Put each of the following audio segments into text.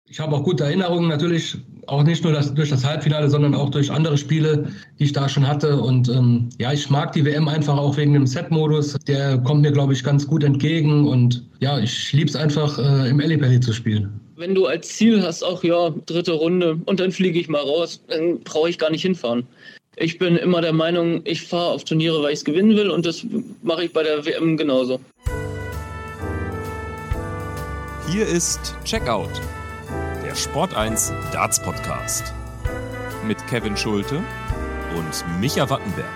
Ich habe auch gute Erinnerungen natürlich, auch nicht nur durch das Halbfinale, sondern auch durch andere Spiele, die ich da schon hatte. Und ja, ich mag die WM einfach auch wegen dem Set-Modus. Der kommt mir, glaube ich, ganz gut entgegen. Und ja, ich liebe es einfach, im Ellipelli zu spielen. Wenn du als Ziel hast, auch ja, 3. Runde und dann fliege ich mal raus, dann brauche ich gar nicht hinfahren. Ich bin immer der Meinung, ich fahre auf Turniere, weil ich es gewinnen will, und das mache ich bei der WM genauso. Hier ist Checkout, der Sport1 Darts Podcast mit Kevin Schulte und Micha Wattenberg.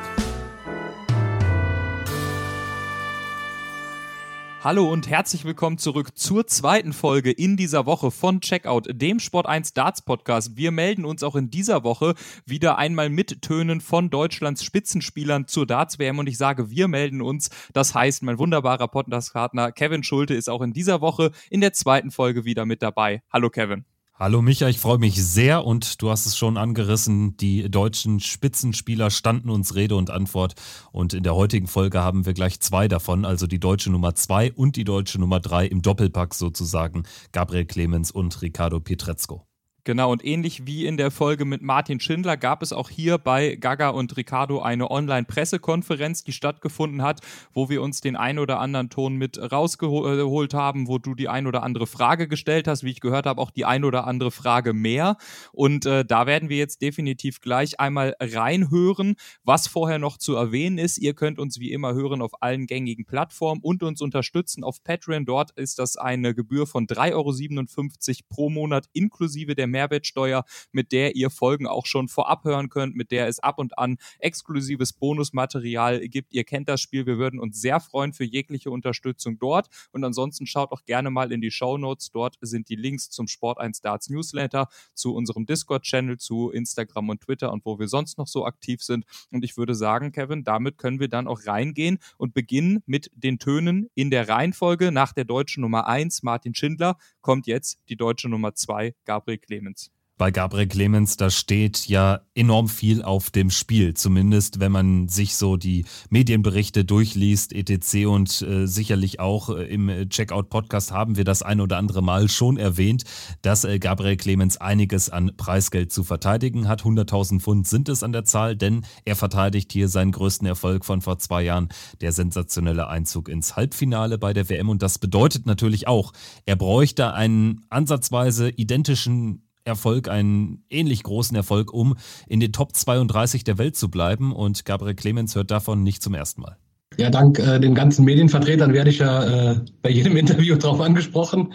Hallo und herzlich willkommen zurück zur zweiten Folge in dieser Woche von Checkout, dem Sport1 Darts Podcast. Wir melden uns auch in dieser Woche wieder einmal mit Tönen von Deutschlands Spitzenspielern zur Darts-WM, und ich sage, wir melden uns. Das heißt, mein wunderbarer Podcast-Partner Kevin Schulte ist auch in dieser Woche in der zweiten Folge wieder mit dabei. Hallo Kevin. Hallo Micha, ich freue mich sehr, und du hast es schon angerissen, die deutschen Spitzenspieler standen uns Rede und Antwort, und in der heutigen Folge haben wir gleich zwei davon, also die deutsche Nummer 2 und die deutsche Nummer 3 im Doppelpack sozusagen, Gabriel Clemens und Ricardo Pietrezco. Genau, und ähnlich wie in der Folge mit Martin Schindler gab es auch hier bei Gaga und Ricardo eine Online-Pressekonferenz, die stattgefunden hat, wo wir uns den ein oder anderen Ton mit rausgeholt haben, wo du die ein oder andere Frage gestellt hast, wie ich gehört habe, auch die ein oder andere Frage mehr. Und da werden wir jetzt definitiv gleich einmal reinhören. Was vorher noch zu erwähnen ist, ihr könnt uns wie immer hören auf allen gängigen Plattformen und uns unterstützen auf Patreon. Dort ist das eine Gebühr von 3,57 € pro Monat inklusive der Mehrwertsteuer, mit der ihr Folgen auch schon vorab hören könnt, mit der es ab und an exklusives Bonusmaterial gibt. Ihr kennt das Spiel, wir würden uns sehr freuen für jegliche Unterstützung dort, und ansonsten schaut auch gerne mal in die Shownotes, dort sind die Links zum Sport1 Darts Newsletter, zu unserem Discord-Channel, zu Instagram und Twitter und wo wir sonst noch so aktiv sind, und ich würde sagen, Kevin, damit können wir dann auch reingehen und beginnen mit den Tönen in der Reihenfolge. Nach der deutschen Nummer 1, Martin Schindler, kommt jetzt die deutsche Nummer 2, Gabriel Clemens. Bei Gabriel Clemens, da steht ja enorm viel auf dem Spiel, zumindest wenn man sich so die Medienberichte durchliest, etc. und sicherlich auch im Checkout-Podcast haben wir das ein oder andere Mal schon erwähnt, dass Gabriel Clemens einiges an Preisgeld zu verteidigen hat. 100.000 Pfund sind es an der Zahl, denn er verteidigt hier seinen größten Erfolg von vor 2 Jahren, der sensationelle Einzug ins Halbfinale bei der WM, und das bedeutet natürlich auch, er bräuchte einen ansatzweise identischen Erfolg, einen ähnlich großen Erfolg, um in den Top 32 der Welt zu bleiben, und Gabriel Clemens hört davon nicht zum ersten Mal. Ja, dank den ganzen Medienvertretern werde ich ja bei jedem Interview drauf angesprochen.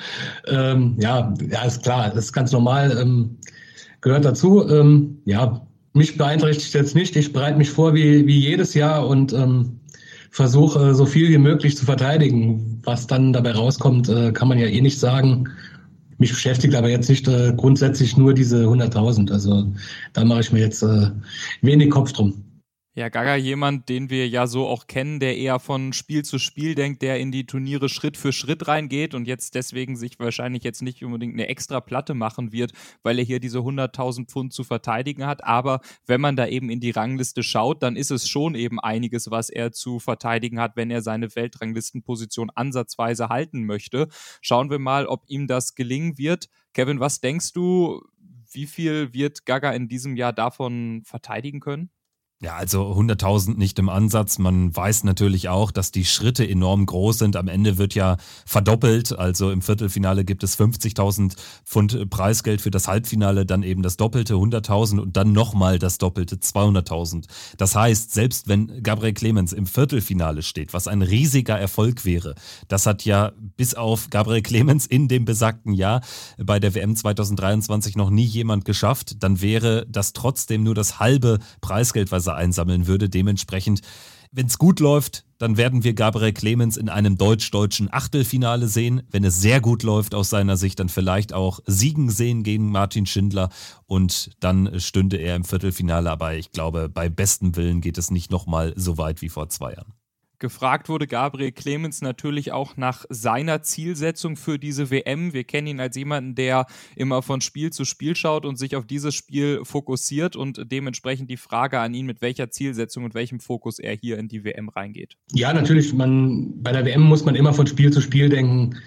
Ja, ist klar, das ist ganz normal, gehört dazu. Ja, mich beeinträchtigt jetzt nicht. Ich bereite mich vor wie jedes Jahr und versuche so viel wie möglich zu verteidigen. Was dann dabei rauskommt, kann man ja eh nicht sagen. Mich beschäftigt aber jetzt nicht grundsätzlich nur diese 100.000. Also da mache ich mir jetzt wenig Kopf drum. Ja, Gaga, jemand, den wir ja so auch kennen, der eher von Spiel zu Spiel denkt, der in die Turniere Schritt für Schritt reingeht und jetzt deswegen sich wahrscheinlich jetzt nicht unbedingt eine extra Platte machen wird, weil er hier diese 100.000 Pfund zu verteidigen hat. Aber wenn man da eben in die Rangliste schaut, dann ist es schon eben einiges, was er zu verteidigen hat, wenn er seine Weltranglistenposition ansatzweise halten möchte. Schauen wir mal, ob ihm das gelingen wird. Kevin, was denkst du, wie viel wird Gaga in diesem Jahr davon verteidigen können? Ja, also 100.000 nicht im Ansatz. Man weiß natürlich auch, dass die Schritte enorm groß sind. Am Ende wird ja verdoppelt. Also im Viertelfinale gibt es 50.000 Pfund Preisgeld, für das Halbfinale dann eben das Doppelte, 100.000, und dann nochmal das Doppelte, 200.000. Das heißt, selbst wenn Gabriel Clemens im Viertelfinale steht, was ein riesiger Erfolg wäre, das hat ja bis auf Gabriel Clemens in dem besagten Jahr bei der WM 2023 noch nie jemand geschafft, dann wäre das trotzdem nur das halbe Preisgeld, was er einsammeln würde. Dementsprechend, wenn es gut läuft, dann werden wir Gabriel Clemens in einem deutsch-deutschen Achtelfinale sehen. Wenn es sehr gut läuft aus seiner Sicht, dann vielleicht auch Siegen sehen gegen Martin Schindler, und dann stünde er im Viertelfinale. Aber ich glaube, bei bestem Willen geht es nicht nochmal so weit wie vor 2 Jahren. Gefragt wurde Gabriel Clemens natürlich auch nach seiner Zielsetzung für diese WM. Wir kennen ihn als jemanden, der immer von Spiel zu Spiel schaut und sich auf dieses Spiel fokussiert, und dementsprechend die Frage an ihn, mit welcher Zielsetzung und welchem Fokus er hier in die WM reingeht. Ja, natürlich, bei der WM muss man immer von Spiel zu Spiel denken.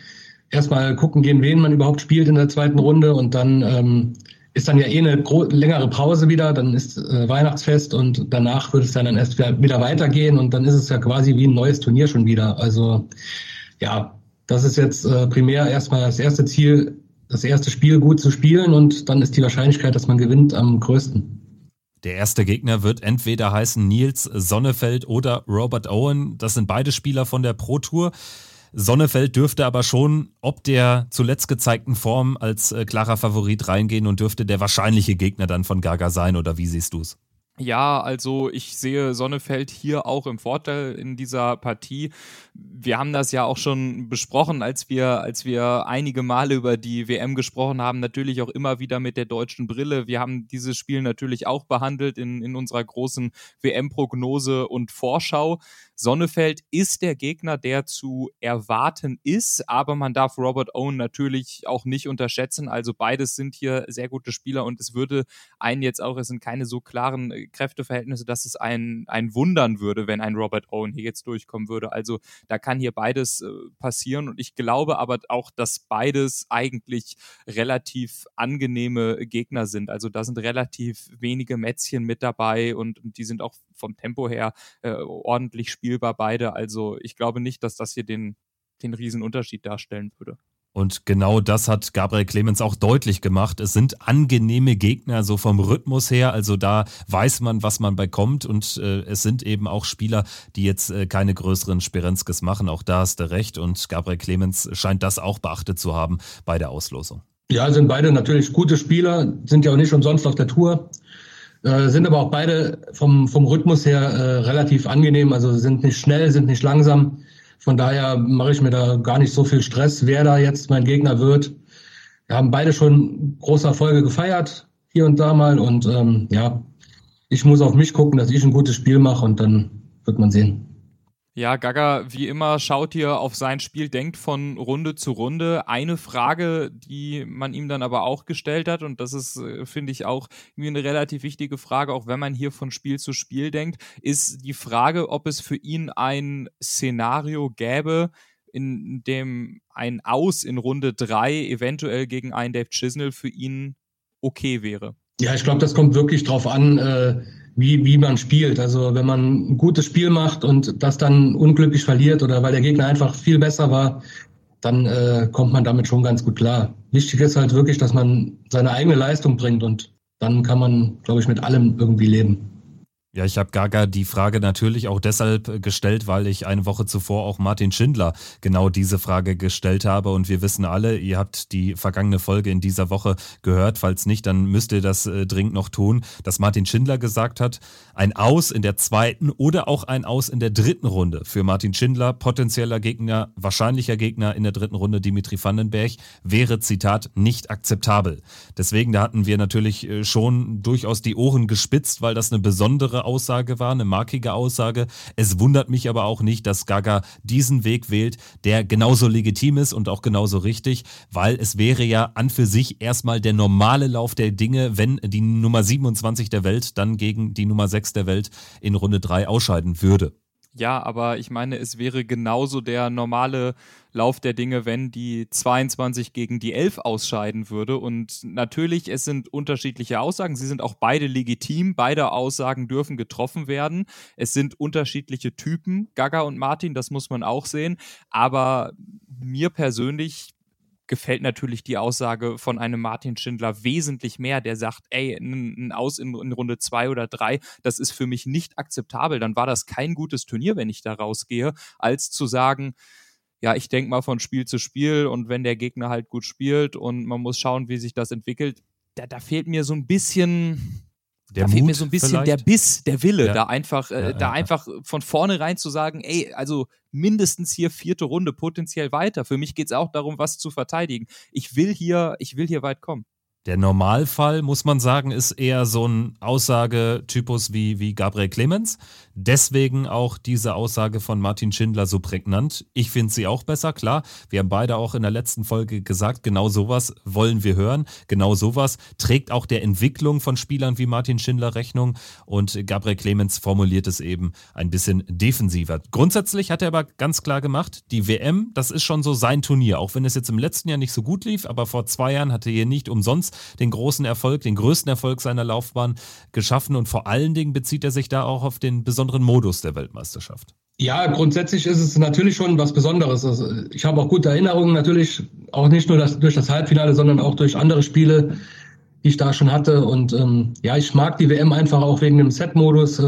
erstmal gucken gehen, wen man überhaupt spielt in der zweiten Runde und dann ist dann ja eine längere Pause wieder, dann ist Weihnachtsfest und danach wird es dann erst wieder weitergehen und dann ist es ja quasi wie ein neues Turnier schon wieder. Also ja, das ist jetzt primär erstmal das erste Ziel, das erste Spiel gut zu spielen und dann ist die Wahrscheinlichkeit, dass man gewinnt, am größten. Der erste Gegner wird entweder heißen Nils Sonnefeld oder Robert Owen. Das sind beide Spieler von der Pro Tour. Sonnefeld dürfte aber schon, ob der zuletzt gezeigten Form, als klarer Favorit reingehen und dürfte der wahrscheinliche Gegner dann von Gaga sein, oder wie siehst du es? Ja, also ich sehe Sonnefeld hier auch im Vorteil in dieser Partie. Wir haben das ja auch schon besprochen, als wir einige Male über die WM gesprochen haben, natürlich auch immer wieder mit der deutschen Brille. Wir haben dieses Spiel natürlich auch behandelt in unserer großen WM-Prognose und Vorschau. Sonnefeld ist der Gegner, der zu erwarten ist, aber man darf Robert Owen natürlich auch nicht unterschätzen. Also beides sind hier sehr gute Spieler und es würde einen jetzt auch, es sind keine so klaren Kräfteverhältnisse, dass es einen wundern würde, wenn ein Robert Owen hier jetzt durchkommen würde. Also da kann hier beides passieren und ich glaube aber auch, dass beides eigentlich relativ angenehme Gegner sind. Also da sind relativ wenige Mätzchen mit dabei und die sind auch vom Tempo her ordentlich spielbar beide. Also ich glaube nicht, dass das hier den riesen Unterschied darstellen würde. Und genau das hat Gabriel Clemens auch deutlich gemacht. Es sind angenehme Gegner, so vom Rhythmus her. Also da weiß man, was man bekommt. Und es sind eben auch Spieler, die jetzt keine größeren Sperenzkes machen. Auch da hast du recht. Und Gabriel Clemens scheint das auch beachtet zu haben bei der Auslosung. Ja, sind beide natürlich gute Spieler, sind ja auch nicht umsonst auf der Tour. Sind aber auch beide vom Rhythmus her relativ angenehm. Also sind nicht schnell, sind nicht langsam. Von daher mache ich mir da gar nicht so viel Stress, wer da jetzt mein Gegner wird. Wir haben beide schon große Erfolge gefeiert, hier und da mal. Und ich muss auf mich gucken, dass ich ein gutes Spiel mache und dann wird man sehen. Ja, Gaga, wie immer, schaut hier auf sein Spiel, denkt von Runde zu Runde. Eine Frage, die man ihm dann aber auch gestellt hat, und das ist, finde ich, auch irgendwie eine relativ wichtige Frage, auch wenn man hier von Spiel zu Spiel denkt, ist die Frage, ob es für ihn ein Szenario gäbe, in dem ein Aus in Runde 3 eventuell gegen einen Dave Chisnell für ihn okay wäre. Ja, ich glaube, das kommt wirklich drauf an, wie man spielt. Also wenn man ein gutes Spiel macht und das dann unglücklich verliert oder weil der Gegner einfach viel besser war, dann kommt man damit schon ganz gut klar. Wichtig ist halt wirklich, dass man seine eigene Leistung bringt und dann kann man, glaube ich, mit allem irgendwie leben. Ja, ich habe Gaga die Frage natürlich auch deshalb gestellt, weil ich eine Woche zuvor auch Martin Schindler genau diese Frage gestellt habe und wir wissen alle, ihr habt die vergangene Folge in dieser Woche gehört, falls nicht, dann müsst ihr das dringend noch tun, dass Martin Schindler gesagt hat, ein Aus in der zweiten oder auch ein Aus in der dritten Runde für Martin Schindler, potenzieller Gegner, wahrscheinlicher Gegner in der dritten Runde Dimitri Vandenberg, wäre, Zitat, nicht akzeptabel. Deswegen, da hatten wir natürlich schon durchaus die Ohren gespitzt, weil das eine besondere Aussage war, eine markige Aussage. Es wundert mich aber auch nicht, dass Gaga diesen Weg wählt, der genauso legitim ist und auch genauso richtig, weil es wäre ja an für sich erstmal der normale Lauf der Dinge, wenn die Nummer 27 der Welt dann gegen die Nummer 6 der Welt in Runde 3 ausscheiden würde. Ja, aber ich meine, es wäre genauso der normale Lauf der Dinge, wenn die 22 gegen die 11 ausscheiden würde. Und natürlich, es sind unterschiedliche Aussagen. Sie sind auch beide legitim. Beide Aussagen dürfen getroffen werden. Es sind unterschiedliche Typen, Gaga und Martin, das muss man auch sehen. Aber mir persönlich gefällt natürlich die Aussage von einem Martin Schindler wesentlich mehr, der sagt, ey, ein Aus in Runde 2 oder 3, das ist für mich nicht akzeptabel, dann war das kein gutes Turnier, wenn ich da rausgehe, als zu sagen, ja, ich denke mal von Spiel zu Spiel und wenn der Gegner halt gut spielt und man muss schauen, wie sich das entwickelt, da fehlt mir so ein bisschen... Da fehlt mir so ein bisschen vielleicht der Biss, der Wille, da einfach von vornherein zu sagen, ey, also mindestens hier 4. Runde potenziell weiter. Für mich geht es auch darum, was zu verteidigen. Ich will hier weit kommen. Der Normalfall, muss man sagen, ist eher so ein Aussagetypus wie Gabriel Clemens. Deswegen auch diese Aussage von Martin Schindler so prägnant. Ich finde sie auch besser, klar. Wir haben beide auch in der letzten Folge gesagt, genau sowas wollen wir hören. Genau sowas trägt auch der Entwicklung von Spielern wie Martin Schindler Rechnung. Und Gabriel Clemens formuliert es eben ein bisschen defensiver. Grundsätzlich hat er aber ganz klar gemacht, die WM, das ist schon so sein Turnier. Auch wenn es jetzt im letzten Jahr nicht so gut lief, aber vor 2 Jahren hatte er hier nicht umsonst den großen Erfolg, den größten Erfolg seiner Laufbahn geschaffen. Und vor allen Dingen bezieht er sich da auch auf den besonderen Modus der Weltmeisterschaft. Ja, grundsätzlich ist es natürlich schon was Besonderes. Also ich habe auch gute Erinnerungen natürlich, auch nicht nur durch das Halbfinale, sondern auch durch andere Spiele, die ich da schon hatte. Und ich mag die WM einfach auch wegen dem Set-Modus.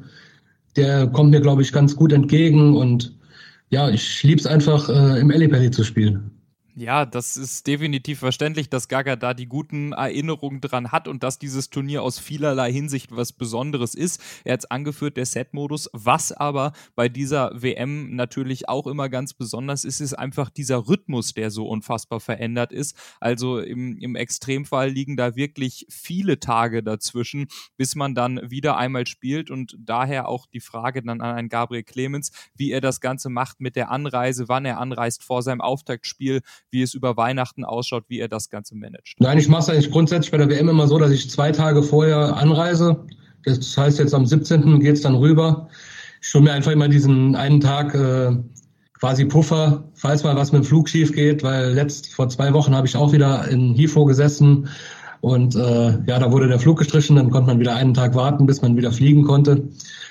Der kommt mir, glaube ich, ganz gut entgegen. Und ja, ich liebe es einfach, im Ellipelli zu spielen. Ja, das ist definitiv verständlich, dass Gaga da die guten Erinnerungen dran hat und dass dieses Turnier aus vielerlei Hinsicht was Besonderes ist. Er hat es angeführt, der Set-Modus. Was aber bei dieser WM natürlich auch immer ganz besonders ist, ist einfach dieser Rhythmus, der so unfassbar verändert ist. Also im Extremfall liegen da wirklich viele Tage dazwischen, bis man dann wieder einmal spielt, und daher auch die Frage dann an einen Gabriel Clemens, wie er das Ganze macht mit der Anreise, wann er anreist vor seinem Auftaktspiel, wie es über Weihnachten ausschaut, wie er das Ganze managt. Nein, ich mache es eigentlich grundsätzlich bei der WM immer so, dass ich 2 Tage vorher anreise. Das heißt, jetzt am 17. geht's dann rüber. Ich hole mir einfach immer diesen einen Tag quasi Puffer, falls mal was mit dem Flug schief geht, weil vor 2 Wochen habe ich auch wieder in Heathrow gesessen und da wurde der Flug gestrichen, dann konnte man wieder einen Tag warten, bis man wieder fliegen konnte.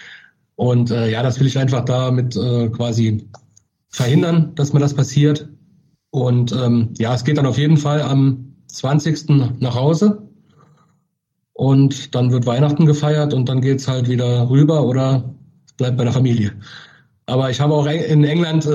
Und das will ich einfach damit quasi verhindern, dass mir das passiert. Und es geht dann auf jeden Fall am 20. nach Hause und dann wird Weihnachten gefeiert und dann geht's halt wieder rüber oder bleibt bei der Familie. Aber ich habe auch in England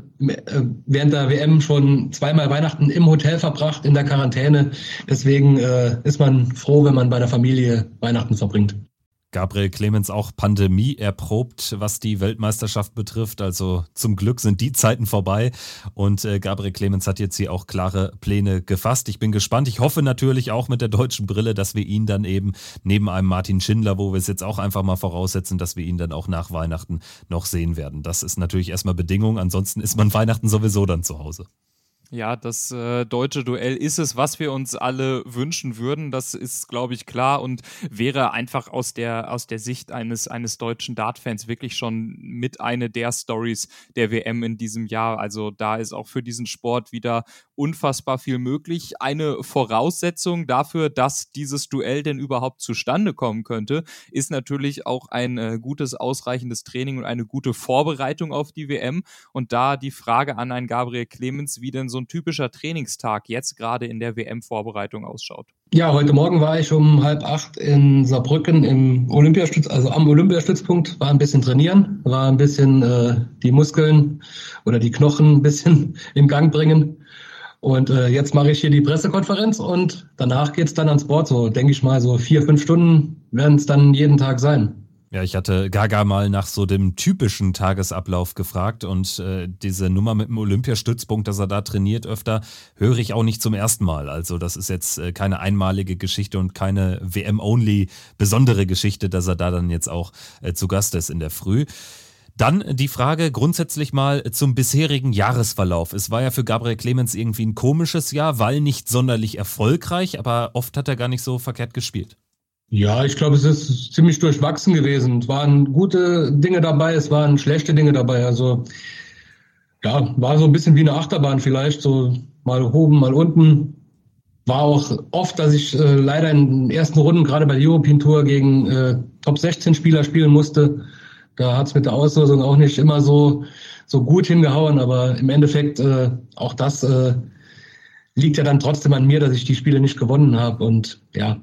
während der WM schon 2-mal Weihnachten im Hotel verbracht, in der Quarantäne. Deswegen ist man froh, wenn man bei der Familie Weihnachten verbringt. Gabriel Clemens auch Pandemie erprobt, was die Weltmeisterschaft betrifft. Also zum Glück sind die Zeiten vorbei und Gabriel Clemens hat jetzt hier auch klare Pläne gefasst. Ich bin gespannt. Ich hoffe natürlich auch mit der deutschen Brille, dass wir ihn dann eben neben einem Martin Schindler, wo wir es jetzt auch einfach mal voraussetzen, dass wir ihn dann auch nach Weihnachten noch sehen werden. Das ist natürlich erstmal Bedingung. Ansonsten ist man Weihnachten sowieso dann zu Hause. Ja, das deutsche Duell ist es, was wir uns alle wünschen würden. Das ist, glaube ich, klar und wäre einfach aus der Sicht eines deutschen Dart-Fans wirklich schon mit eine der Stories der WM in diesem Jahr. Also da ist auch für diesen Sport wieder unfassbar viel möglich. Eine Voraussetzung dafür, dass dieses Duell denn überhaupt zustande kommen könnte, ist natürlich auch ein gutes, ausreichendes Training und eine gute Vorbereitung auf die WM. Und da die Frage an einen Gabriel Clemens, wie denn so ein typischer Trainingstag jetzt gerade in der WM-Vorbereitung ausschaut. Ja, heute Morgen war ich um 7:30 in Saarbrücken am Olympiastützpunkt, war ein bisschen trainieren, war ein bisschen die Muskeln oder die Knochen ein bisschen in Gang bringen. Und jetzt mache ich hier die Pressekonferenz und danach geht's dann ans Board. So denke ich mal, so 4-5 Stunden werden es dann jeden Tag sein. Ja, ich hatte Gaga mal nach so dem typischen Tagesablauf gefragt und diese Nummer mit dem Olympiastützpunkt, dass er da trainiert öfter, höre ich auch nicht zum ersten Mal. Also das ist jetzt keine einmalige Geschichte und keine WM-only besondere Geschichte, dass er da dann jetzt auch zu Gast ist in der Früh. Dann die Frage grundsätzlich mal zum bisherigen Jahresverlauf. Es war ja für Gabriel Clemens irgendwie ein komisches Jahr, weil nicht sonderlich erfolgreich, aber oft hat er gar nicht so verkehrt gespielt. Ja, ich glaube, es ist ziemlich durchwachsen gewesen. Es waren gute Dinge dabei, es waren schlechte Dinge dabei. Also ja, war so ein bisschen wie eine Achterbahn vielleicht, so mal oben, mal unten. War auch oft, dass ich leider in den ersten Runden, gerade bei der European Tour, gegen Top-16-Spieler spielen musste. Da hat's mit der Auslosung auch nicht immer so gut hingehauen, aber im Endeffekt auch das liegt ja dann trotzdem an mir, dass ich die Spiele nicht gewonnen habe. Und ja,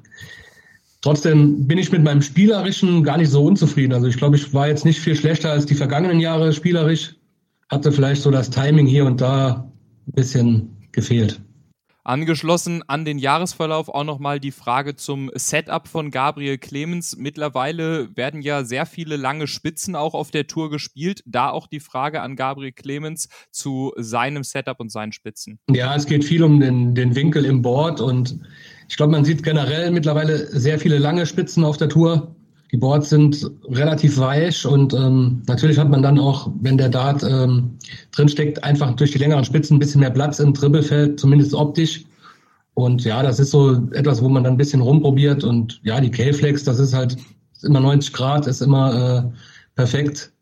trotzdem bin ich mit meinem Spielerischen gar nicht so unzufrieden. Also ich glaube, ich war jetzt nicht viel schlechter als die vergangenen Jahre spielerisch. Hatte vielleicht so das Timing hier und da ein bisschen gefehlt. Angeschlossen an den Jahresverlauf auch nochmal die Frage zum Setup von Gabriel Clemens. Mittlerweile werden ja sehr viele lange Spitzen auch auf der Tour gespielt. Da auch die Frage an Gabriel Clemens zu seinem Setup und seinen Spitzen. Ja, es geht viel um den Winkel im Board und Ich glaube, man sieht generell mittlerweile sehr viele lange Spitzen auf der Tour. Die Boards sind relativ weich und natürlich hat man dann auch, wenn der Dart drinsteckt, einfach durch die längeren Spitzen ein bisschen mehr Platz im Dribbelfeld, zumindest optisch. Und ja, das ist so etwas, wo man dann ein bisschen rumprobiert. Und ja, die K-Flex, das ist halt immer 90 Grad, ist immer perfekt.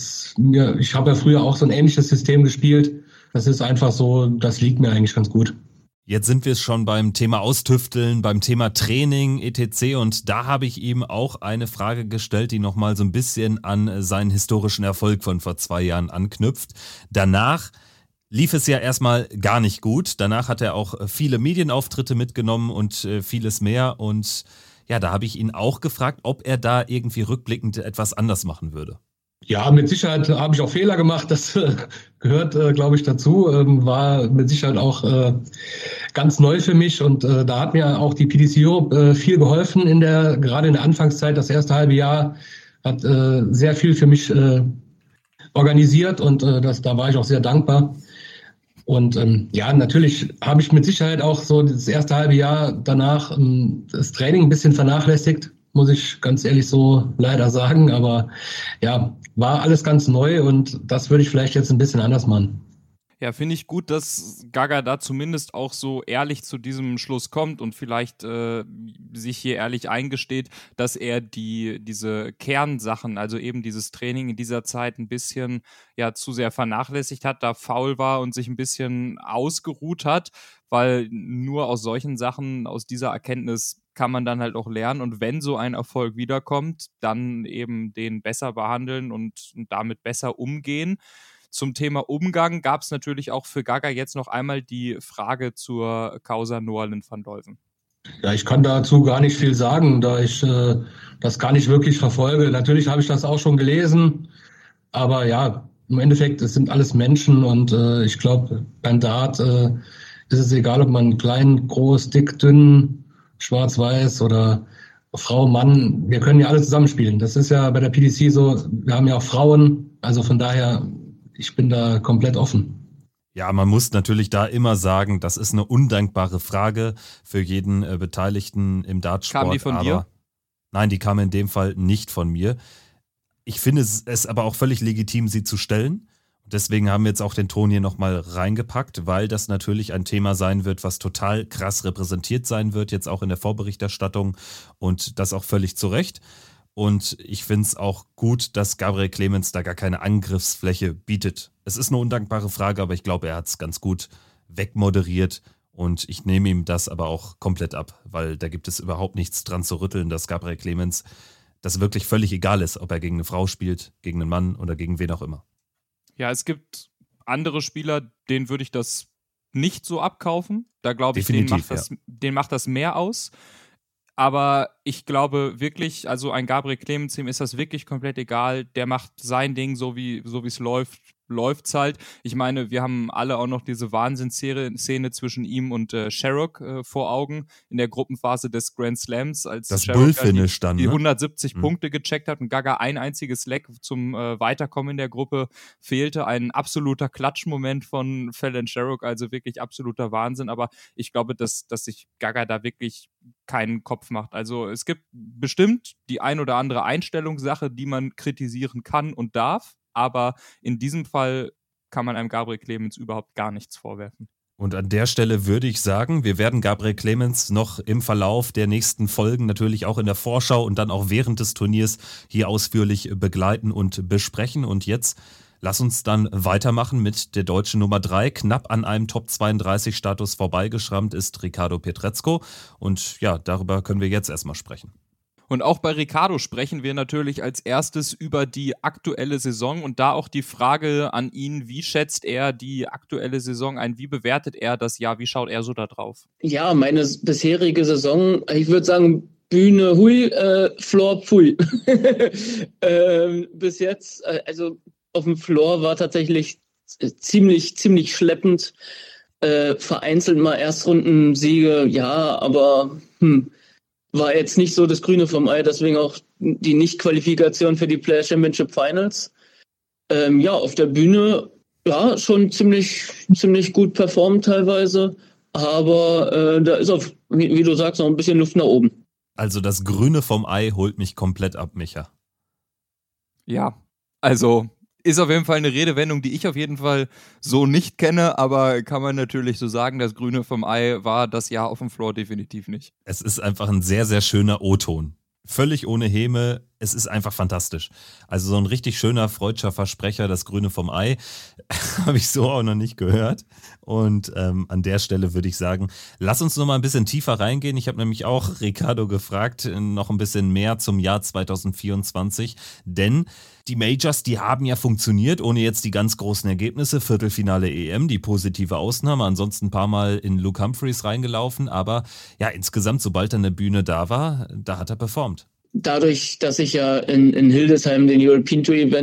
Ich habe ja früher auch so ein ähnliches System gespielt. Das ist einfach so, das liegt mir eigentlich ganz gut. Jetzt sind wir schon beim Thema Austüfteln, beim Thema Training etc. Und da habe ich ihm auch eine Frage gestellt, die nochmal so ein bisschen an seinen historischen Erfolg von vor 2 Jahren anknüpft. Danach lief es ja erstmal gar nicht gut. Danach hat er auch viele Medienauftritte mitgenommen und vieles mehr. Und ja, da habe ich ihn auch gefragt, ob er da irgendwie rückblickend etwas anders machen würde. Ja, mit Sicherheit habe ich auch Fehler gemacht. Das gehört, glaube ich, dazu. War mit Sicherheit auch ganz neu für mich. Und da hat mir auch die PDC Europe viel geholfen, gerade in der Anfangszeit. Das erste halbe Jahr hat sehr viel für mich organisiert und da war ich auch sehr dankbar. Und ja, natürlich habe ich mit Sicherheit auch so das erste halbe Jahr danach das Training ein bisschen vernachlässigt, muss ich ganz ehrlich so leider sagen. Aber ja, war alles ganz neu und das würde ich vielleicht jetzt ein bisschen anders machen. Ja, finde ich gut, dass Gaga da zumindest auch so ehrlich zu diesem Schluss kommt und vielleicht sich hier ehrlich eingesteht, dass er diese Kernsachen, also eben dieses Training in dieser Zeit ein bisschen zu sehr vernachlässigt hat, da faul war und sich ein bisschen ausgeruht hat, weil nur aus solchen Sachen, aus dieser Erkenntnis kann man dann halt auch lernen und wenn so ein Erfolg wiederkommt, dann eben den besser behandeln und damit besser umgehen. Zum Thema Umgang gab es natürlich auch für Gaga jetzt noch einmal die Frage zur Causa Noalyn van Dolven. Ja, ich kann dazu gar nicht viel sagen, da ich das gar nicht wirklich verfolge. Natürlich habe ich das auch schon gelesen, aber ja, im Endeffekt, es sind alles Menschen und ich glaube, beim Dart ist es egal, ob man klein, groß, dick, dünn, schwarz-weiß oder Frau, Mann, wir können ja alle zusammenspielen. Das ist ja bei der PDC so, wir haben ja auch Frauen, also von daher, ich bin da komplett offen. Ja, man muss natürlich da immer sagen, das ist eine undankbare Frage für jeden Beteiligten im Dartsport. Kam die von dir? Nein, die kam in dem Fall nicht von mir. Ich finde es aber auch völlig legitim, sie zu stellen. Deswegen haben wir jetzt auch den Ton hier nochmal reingepackt, weil das natürlich ein Thema sein wird, was total krass repräsentiert sein wird, jetzt auch in der Vorberichterstattung und das auch völlig zu Recht. Und ich finde es auch gut, dass Gabriel Clemens da gar keine Angriffsfläche bietet. Es ist eine undankbare Frage, aber ich glaube, er hat es ganz gut wegmoderiert und ich nehme ihm das aber auch komplett ab, weil da gibt es überhaupt nichts dran zu rütteln, dass Gabriel Clemens das wirklich völlig egal ist, ob er gegen eine Frau spielt, gegen einen Mann oder gegen wen auch immer. Ja, es gibt andere Spieler, denen würde ich das nicht so abkaufen. Da glaube ich, denen macht das mehr aus. Aber ich glaube wirklich, also ein Gabriel Clemens, ihm ist das wirklich komplett egal. Der macht sein Ding, so wie es läuft's halt. Ich meine, wir haben alle auch noch diese Wahnsinnsszene zwischen ihm und Sherrock vor Augen in der Gruppenphase des Grand Slams, als das Sherrock dann, die 170 Punkte gecheckt hat und Gaga ein einziges Leck zum Weiterkommen in der Gruppe fehlte. Ein absoluter Klatschmoment von Fallon Sherrock, also wirklich absoluter Wahnsinn. Aber ich glaube, dass sich Gaga da wirklich keinen Kopf macht. Also es gibt bestimmt die ein oder andere Einstellungssache, die man kritisieren kann und darf. Aber in diesem Fall kann man einem Gabriel Clemens überhaupt gar nichts vorwerfen. Und an der Stelle würde ich sagen, wir werden Gabriel Clemens noch im Verlauf der nächsten Folgen, natürlich auch in der Vorschau und dann auch während des Turniers hier ausführlich begleiten und besprechen. Und jetzt lass uns dann weitermachen mit der deutschen Nummer 3. Knapp an einem Top-32-Status vorbeigeschrammt ist Ricardo Pietrezco. Und ja, darüber können wir jetzt erstmal sprechen. Und auch bei Ricardo sprechen wir natürlich als erstes über die aktuelle Saison und da auch die Frage an ihn, wie schätzt er die aktuelle Saison ein, wie bewertet er das Jahr, wie schaut er so da drauf? Ja, meine bisherige Saison, ich würde sagen, Bühne hui, Floor pfui. Bis jetzt, also auf dem Floor war tatsächlich ziemlich schleppend, vereinzelt mal Erstrundensiege, ja, aber war jetzt nicht so das Grüne vom Ei, deswegen auch die Nicht-Qualifikation für die Player Championship Finals. Ja, auf der Bühne, ja, schon ziemlich gut performt teilweise, aber da ist wie du sagst, noch ein bisschen Luft nach oben. Also das Grüne vom Ei holt mich komplett ab, Micha. Ja, also ist auf jeden Fall eine Redewendung, die ich auf jeden Fall so nicht kenne, aber kann man natürlich so sagen, das Grüne vom Ei war das Jahr auf dem Floor definitiv nicht. Es ist einfach ein sehr, sehr schöner O-Ton. Völlig ohne Häme, es ist einfach fantastisch. Also so ein richtig schöner freudscher Versprecher, das Grüne vom Ei, habe ich so auch noch nicht gehört. Und an der Stelle würde ich sagen, lass uns noch mal ein bisschen tiefer reingehen. Ich habe nämlich auch Ricardo gefragt, noch ein bisschen mehr zum Jahr 2024, denn die Majors, die haben ja funktioniert, ohne jetzt die ganz großen Ergebnisse. Viertelfinale EM, die positive Ausnahme, ansonsten ein paar Mal in Luke Humphries reingelaufen, aber ja, insgesamt, sobald er an der Bühne da war, da hat er performt. Dadurch, dass ich ja in Hildesheim das European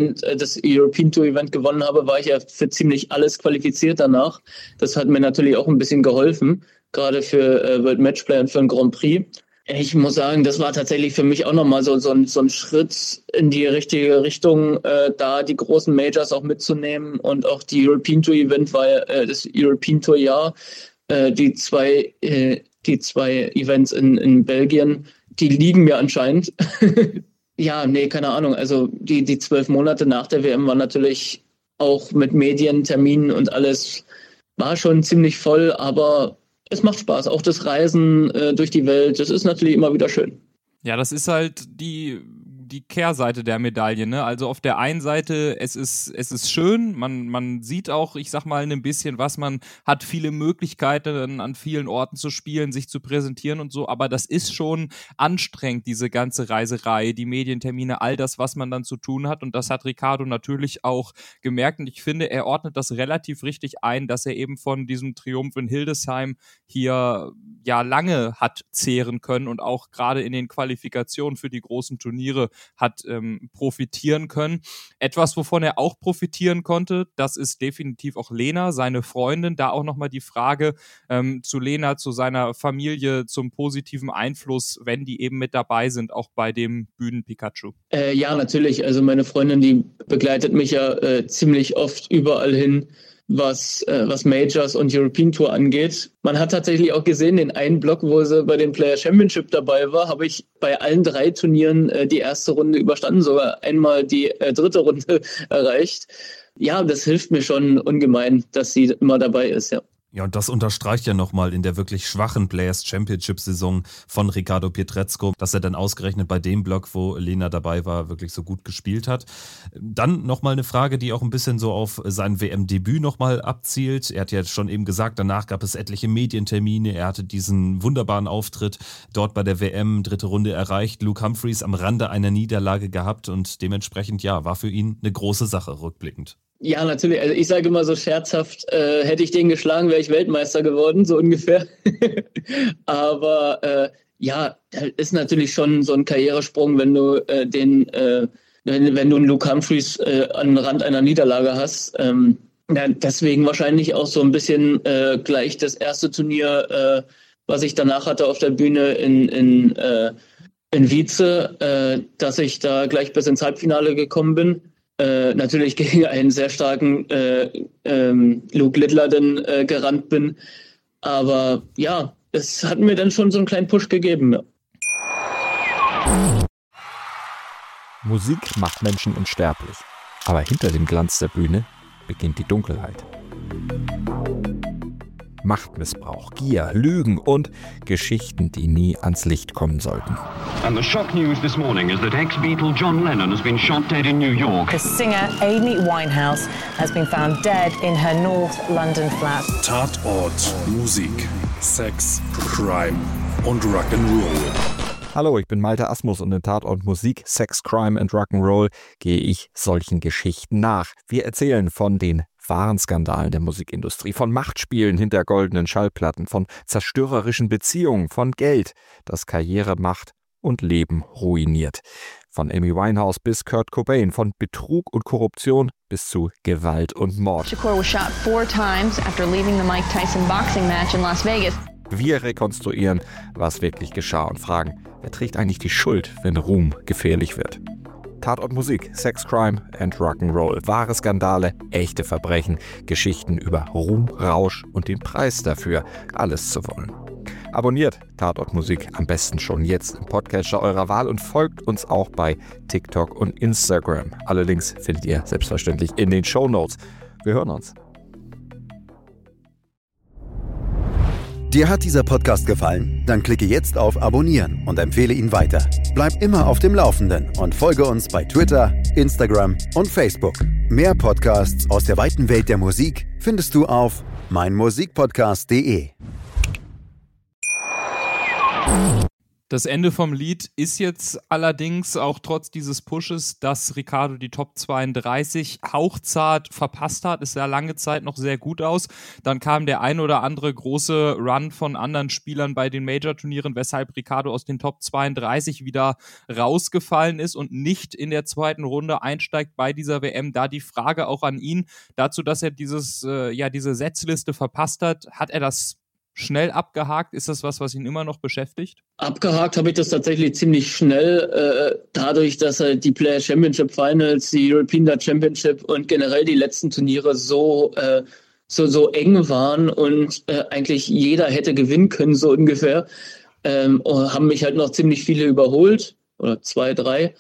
Tour Event gewonnen habe, war ich ja für ziemlich alles qualifiziert danach. Das hat mir natürlich auch ein bisschen geholfen, gerade für World Matchplay und für ein Grand Prix. Ich muss sagen, das war tatsächlich für mich auch nochmal so ein Schritt in die richtige Richtung, da die großen Majors auch mitzunehmen, und auch die European Tour Event war das European Tour Jahr, die zwei Events in Belgien, die liegen mir anscheinend. Ja, nee, keine Ahnung. Also die 12 Monate nach der WM waren natürlich auch mit Medien, Terminen und alles, war schon ziemlich voll, aber es macht Spaß. Auch das Reisen durch die Welt, das ist natürlich immer wieder schön. Ja, das ist halt die Kehrseite der Medaille, ne? Also auf der einen Seite, es ist schön, man sieht auch, ich sag mal, ein bisschen was, man hat viele Möglichkeiten, an vielen Orten zu spielen, sich zu präsentieren und so, aber das ist schon anstrengend, diese ganze Reiserei, die Medientermine, all das, was man dann zu tun hat, und das hat Ricardo natürlich auch gemerkt, und ich finde, er ordnet das relativ richtig ein, dass er eben von diesem Triumph in Hildesheim hier ja lange hat zehren können und auch gerade in den Qualifikationen für die großen Turniere hat profitieren können. Etwas, wovon er auch profitieren konnte, das ist definitiv auch Lena, seine Freundin. Da auch nochmal die Frage zu Lena, zu seiner Familie, zum positiven Einfluss, wenn die eben mit dabei sind, auch bei dem Bühnen-Pikachu. Ja, natürlich. Also meine Freundin, die begleitet mich ja ziemlich oft überall hin, was Majors und European Tour angeht. Man hat tatsächlich auch gesehen, den einen Block, wo sie bei den Player Championship dabei war, habe ich bei allen 3 Turnieren die erste Runde überstanden, sogar einmal die 3. Runde erreicht. Ja, das hilft mir schon ungemein, dass sie immer dabei ist, ja. Ja, und das unterstreicht ja nochmal in der wirklich schwachen Players Championship-Saison von Ricardo Pietrezco, dass er dann ausgerechnet bei dem Block, wo Lena dabei war, wirklich so gut gespielt hat. Dann nochmal eine Frage, die auch ein bisschen so auf sein WM-Debüt nochmal abzielt. Er hat ja schon eben gesagt, danach gab es etliche Medientermine. Er hatte diesen wunderbaren Auftritt dort bei der WM, 3. Runde erreicht. Luke Humphries am Rande einer Niederlage gehabt und dementsprechend, ja, war für ihn eine große Sache rückblickend. Ja, natürlich. Also ich sage immer so scherzhaft, hätte ich den geschlagen, wäre ich Weltmeister geworden, so ungefähr. Aber ja, ist natürlich schon so ein Karrieresprung, wenn du wenn du einen Luke Humphries an den Rand einer Niederlage hast. Ja, deswegen wahrscheinlich auch so ein bisschen gleich das erste Turnier, was ich danach hatte auf der Bühne in Wietze, dass ich da gleich bis ins Halbfinale gekommen bin. Natürlich gegen einen sehr starken Luke Littler dann gerannt bin. Aber ja, es hat mir dann schon so einen kleinen Push gegeben. Ja. Musik macht Menschen unsterblich. Aber hinter dem Glanz der Bühne beginnt die Dunkelheit. Machtmissbrauch, Gier, Lügen und Geschichten, die nie ans Licht kommen sollten. And the shock news this morning is that ex-Beatle John Lennon has been shot dead in New York. The singer Amy Winehouse has been found dead in her North London flat. Tatort Musik, Sex, Crime und Rock'n'Roll. Hallo, ich bin Malte Asmus und in Tatort Musik, Sex, Crime and Rock'n'Roll gehe ich solchen Geschichten nach. Wir erzählen von den wahren Skandalen der Musikindustrie, von Machtspielen hinter goldenen Schallplatten, von zerstörerischen Beziehungen, von Geld, das Karriere macht und Leben ruiniert. Von Amy Winehouse bis Kurt Cobain, von Betrug und Korruption bis zu Gewalt und Mord. Shakur was shot 4 times after leaving the Mike Tyson boxing match in Las Vegas. Wir rekonstruieren, was wirklich geschah und fragen, wer trägt eigentlich die Schuld, wenn Ruhm gefährlich wird. Tatort Musik, Sex, Crime and Rock'n'Roll. Wahre Skandale, echte Verbrechen, Geschichten über Ruhm, Rausch und den Preis dafür, alles zu wollen. Abonniert Tatort Musik am besten schon jetzt im Podcatcher eurer Wahl und folgt uns auch bei TikTok und Instagram. Alle Links findet ihr selbstverständlich in den Shownotes. Wir hören uns. Dir hat dieser Podcast gefallen? Dann klicke jetzt auf Abonnieren und empfehle ihn weiter. Bleib immer auf dem Laufenden und folge uns bei Twitter, Instagram und Facebook. Mehr Podcasts aus der weiten Welt der Musik findest du auf meinmusikpodcast.de. Das Ende vom Lied ist jetzt allerdings auch trotz dieses Pushes, dass Riccardo die Top 32 hauchzart verpasst hat. Es sah lange Zeit noch sehr gut aus. Dann kam der ein oder andere große Run von anderen Spielern bei den Major-Turnieren, weshalb Riccardo aus den Top 32 wieder rausgefallen ist und nicht in der zweiten Runde einsteigt bei dieser WM. Da die Frage auch an ihn dazu, dass er diese Setzliste verpasst hat. Hat er das schnell abgehakt? Ist das was ihn immer noch beschäftigt? Abgehakt habe ich das tatsächlich ziemlich schnell, dadurch, dass halt die Player Championship Finals, die European Dart Championship und generell die letzten Turniere so eng waren und eigentlich jeder hätte gewinnen können, so ungefähr, haben mich halt noch ziemlich viele überholt, oder 2, 3,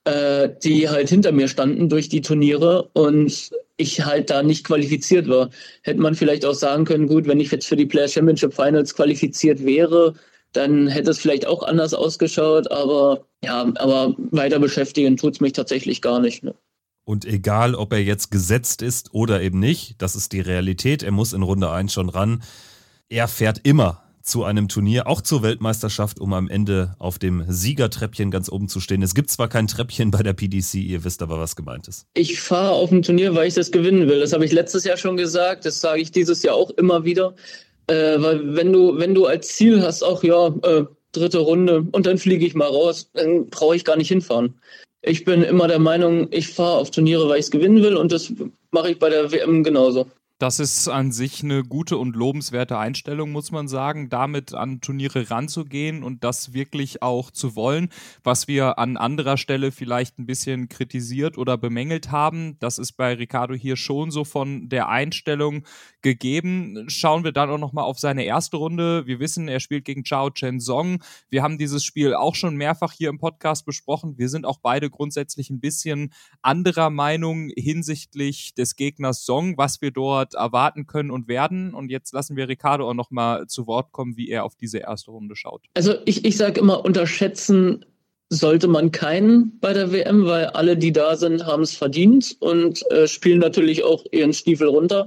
die halt hinter mir standen durch die Turniere und ich halt da nicht qualifiziert war. Hätte man vielleicht auch sagen können, gut, wenn ich jetzt für die Player Championship Finals qualifiziert wäre, dann hätte es vielleicht auch anders ausgeschaut, aber weiter beschäftigen tut's mich tatsächlich gar nicht. Ne? Und egal, ob er jetzt gesetzt ist oder eben nicht, das ist die Realität, er muss in Runde 1 schon ran. Er fährt immer zu einem Turnier, auch zur Weltmeisterschaft, um am Ende auf dem Siegertreppchen ganz oben zu stehen. Es gibt zwar kein Treppchen bei der PDC, ihr wisst aber, was gemeint ist. Ich fahre auf ein Turnier, weil ich das gewinnen will. Das habe ich letztes Jahr schon gesagt, das sage ich dieses Jahr auch immer wieder. Weil wenn du als Ziel hast, auch dritte Runde und dann fliege ich mal raus, dann brauche ich gar nicht hinfahren. Ich bin immer der Meinung, ich fahre auf Turniere, weil ich es gewinnen will und das mache ich bei der WM genauso. Das ist an sich eine gute und lobenswerte Einstellung, muss man sagen, damit an Turniere ranzugehen und das wirklich auch zu wollen. Was wir an anderer Stelle vielleicht ein bisschen kritisiert oder bemängelt haben, das ist bei Riccardo hier schon so von der Einstellung gegeben. Schauen wir dann auch nochmal auf seine erste Runde. Wir wissen, er spielt gegen Zhao Chen Song. Wir haben dieses Spiel auch schon mehrfach hier im Podcast besprochen. Wir sind auch beide grundsätzlich ein bisschen anderer Meinung hinsichtlich des Gegners Song, was wir dort erwarten können und werden. Und jetzt lassen wir Riccardo auch nochmal zu Wort kommen, wie er auf diese erste Runde schaut. Also ich sage immer, unterschätzen sollte man keinen bei der WM, weil alle, die da sind, haben es verdient und spielen natürlich auch ihren Stiefel runter.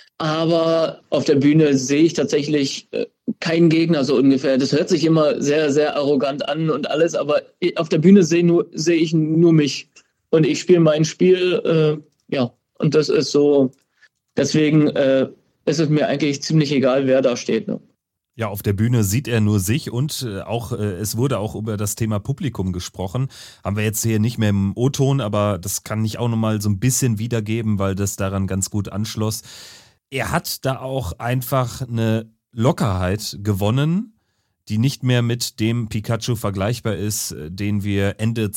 Aber auf der Bühne sehe ich tatsächlich keinen Gegner so ungefähr. Das hört sich immer sehr, sehr arrogant an und alles, aber auf der Bühne sehe ich nur mich. Und ich spiele mein Spiel, und das ist so. Deswegen ist es mir eigentlich ziemlich egal, wer da steht. Ne? Ja, auf der Bühne sieht er nur sich und es wurde auch über das Thema Publikum gesprochen. Haben wir jetzt hier nicht mehr im O-Ton, aber das kann ich auch nochmal so ein bisschen wiedergeben, weil das daran ganz gut anschloss. Er hat da auch einfach eine Lockerheit gewonnen, die nicht mehr mit dem Pikachu vergleichbar ist, den wir Ende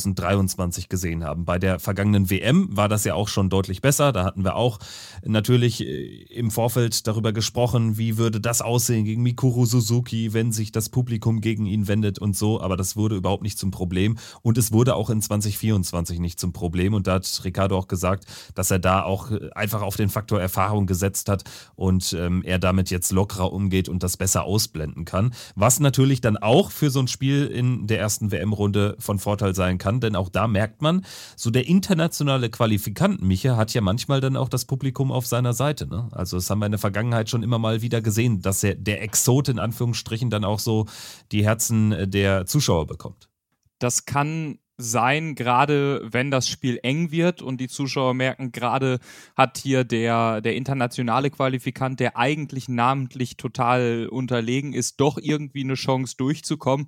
2023 gesehen haben. Bei der vergangenen WM war das ja auch schon deutlich besser. Da hatten wir auch natürlich im Vorfeld darüber gesprochen, wie würde das aussehen gegen Mikuru Suzuki, wenn sich das Publikum gegen ihn wendet und so. Aber das wurde überhaupt nicht zum Problem. Und es wurde auch in 2024 nicht zum Problem. Und da hat Riccardo auch gesagt, dass er da auch einfach auf den Faktor Erfahrung gesetzt hat und er damit jetzt lockerer umgeht und das besser ausblenden kann. Was natürlich dann auch für so ein Spiel in der ersten WM-Runde von Vorteil sein kann, denn auch da merkt man, so der internationale Qualifikant Micha hat ja manchmal dann auch das Publikum auf seiner Seite. Ne? Also das haben wir in der Vergangenheit schon immer mal wieder gesehen, dass der Exot in Anführungsstrichen dann auch so die Herzen der Zuschauer bekommt. Das kann sein, gerade wenn das Spiel eng wird und die Zuschauer merken, gerade hat hier der internationale Qualifikant, der eigentlich namentlich total unterlegen ist, doch irgendwie eine Chance durchzukommen.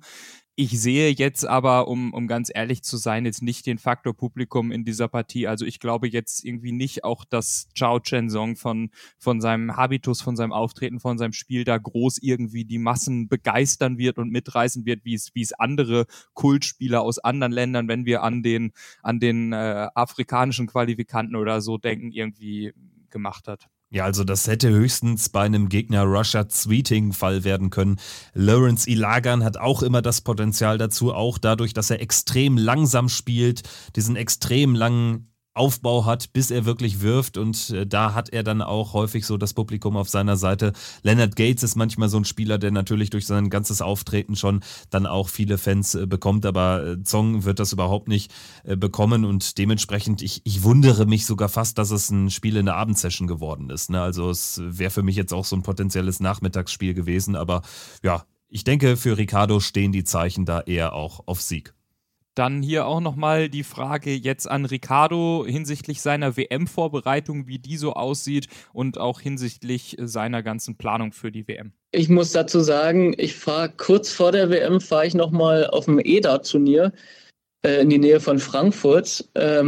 Ich sehe jetzt aber, um ganz ehrlich zu sein, jetzt nicht den Faktor Publikum in dieser Partie. Also ich glaube jetzt irgendwie nicht auch, dass Zhao Chen-Song von seinem Habitus, von seinem Auftreten, von seinem Spiel da groß irgendwie die Massen begeistern wird und mitreißen wird, wie es andere Kultspieler aus anderen Ländern, wenn wir an den afrikanischen Qualifikanten oder so denken, irgendwie gemacht hat. Ja, also das hätte höchstens bei einem Gegner Rashad Sweeting Fall werden können. Lawrence Ilagan hat auch immer das Potenzial dazu, auch dadurch, dass er extrem langsam spielt, diesen extrem langen Aufbau hat, bis er wirklich wirft, und da hat er dann auch häufig so das Publikum auf seiner Seite. Leonard Gates ist manchmal so ein Spieler, der natürlich durch sein ganzes Auftreten schon dann auch viele Fans bekommt, aber Zong wird das überhaupt nicht bekommen, und dementsprechend, ich wundere mich sogar fast, dass es ein Spiel in der Abendsession geworden ist. Ne? Also es wäre für mich jetzt auch so ein potenzielles Nachmittagsspiel gewesen, aber ja, ich denke, für Ricardo stehen die Zeichen da eher auch auf Sieg. Dann hier auch nochmal die Frage jetzt an Ricardo hinsichtlich seiner WM-Vorbereitung, wie die so aussieht, und auch hinsichtlich seiner ganzen Planung für die WM. Ich muss dazu sagen, ich fahre kurz vor der WM, nochmal auf dem EDA-Turnier in die Nähe von Frankfurt.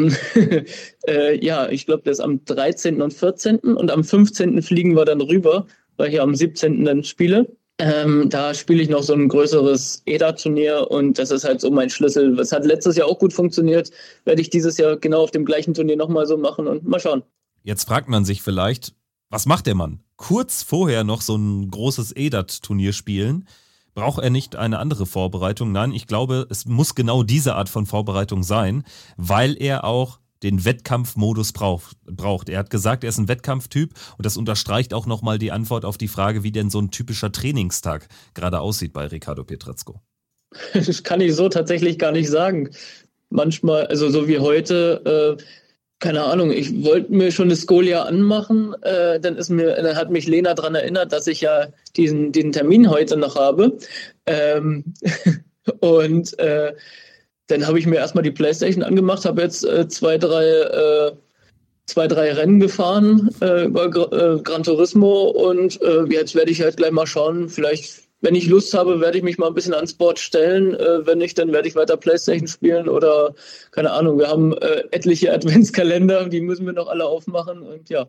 Ja, ich glaube, das ist am 13. und 14. und am 15. fliegen wir dann rüber, weil ich am 17. dann spiele. Da spiele ich noch so ein größeres EDA-Turnier, und das ist halt so mein Schlüssel. Das hat letztes Jahr auch gut funktioniert, werde ich dieses Jahr genau auf dem gleichen Turnier nochmal so machen und mal schauen. Jetzt fragt man sich vielleicht, was macht der Mann? Kurz vorher noch so ein großes EDA-Turnier spielen? Braucht er nicht eine andere Vorbereitung? Nein, ich glaube, es muss genau diese Art von Vorbereitung sein, weil er auch den Wettkampfmodus braucht. Er hat gesagt, er ist ein Wettkampftyp, und das unterstreicht auch nochmal die Antwort auf die Frage, wie denn so ein typischer Trainingstag gerade aussieht bei Ricardo Pietrezco. Das kann ich so tatsächlich gar nicht sagen. Manchmal, also so wie heute, keine Ahnung, ich wollte mir schon eine Scolia anmachen, dann hat mich Lena daran erinnert, dass ich ja diesen Termin heute noch habe. Und dann habe ich mir erstmal die Playstation angemacht, habe jetzt zwei, drei Rennen gefahren über Gran Turismo, und jetzt werde ich halt gleich mal schauen, vielleicht, wenn ich Lust habe, werde ich mich mal ein bisschen ans Board stellen, wenn nicht, dann werde ich weiter Playstation spielen oder, keine Ahnung, wir haben etliche Adventskalender, die müssen wir noch alle aufmachen, und ja.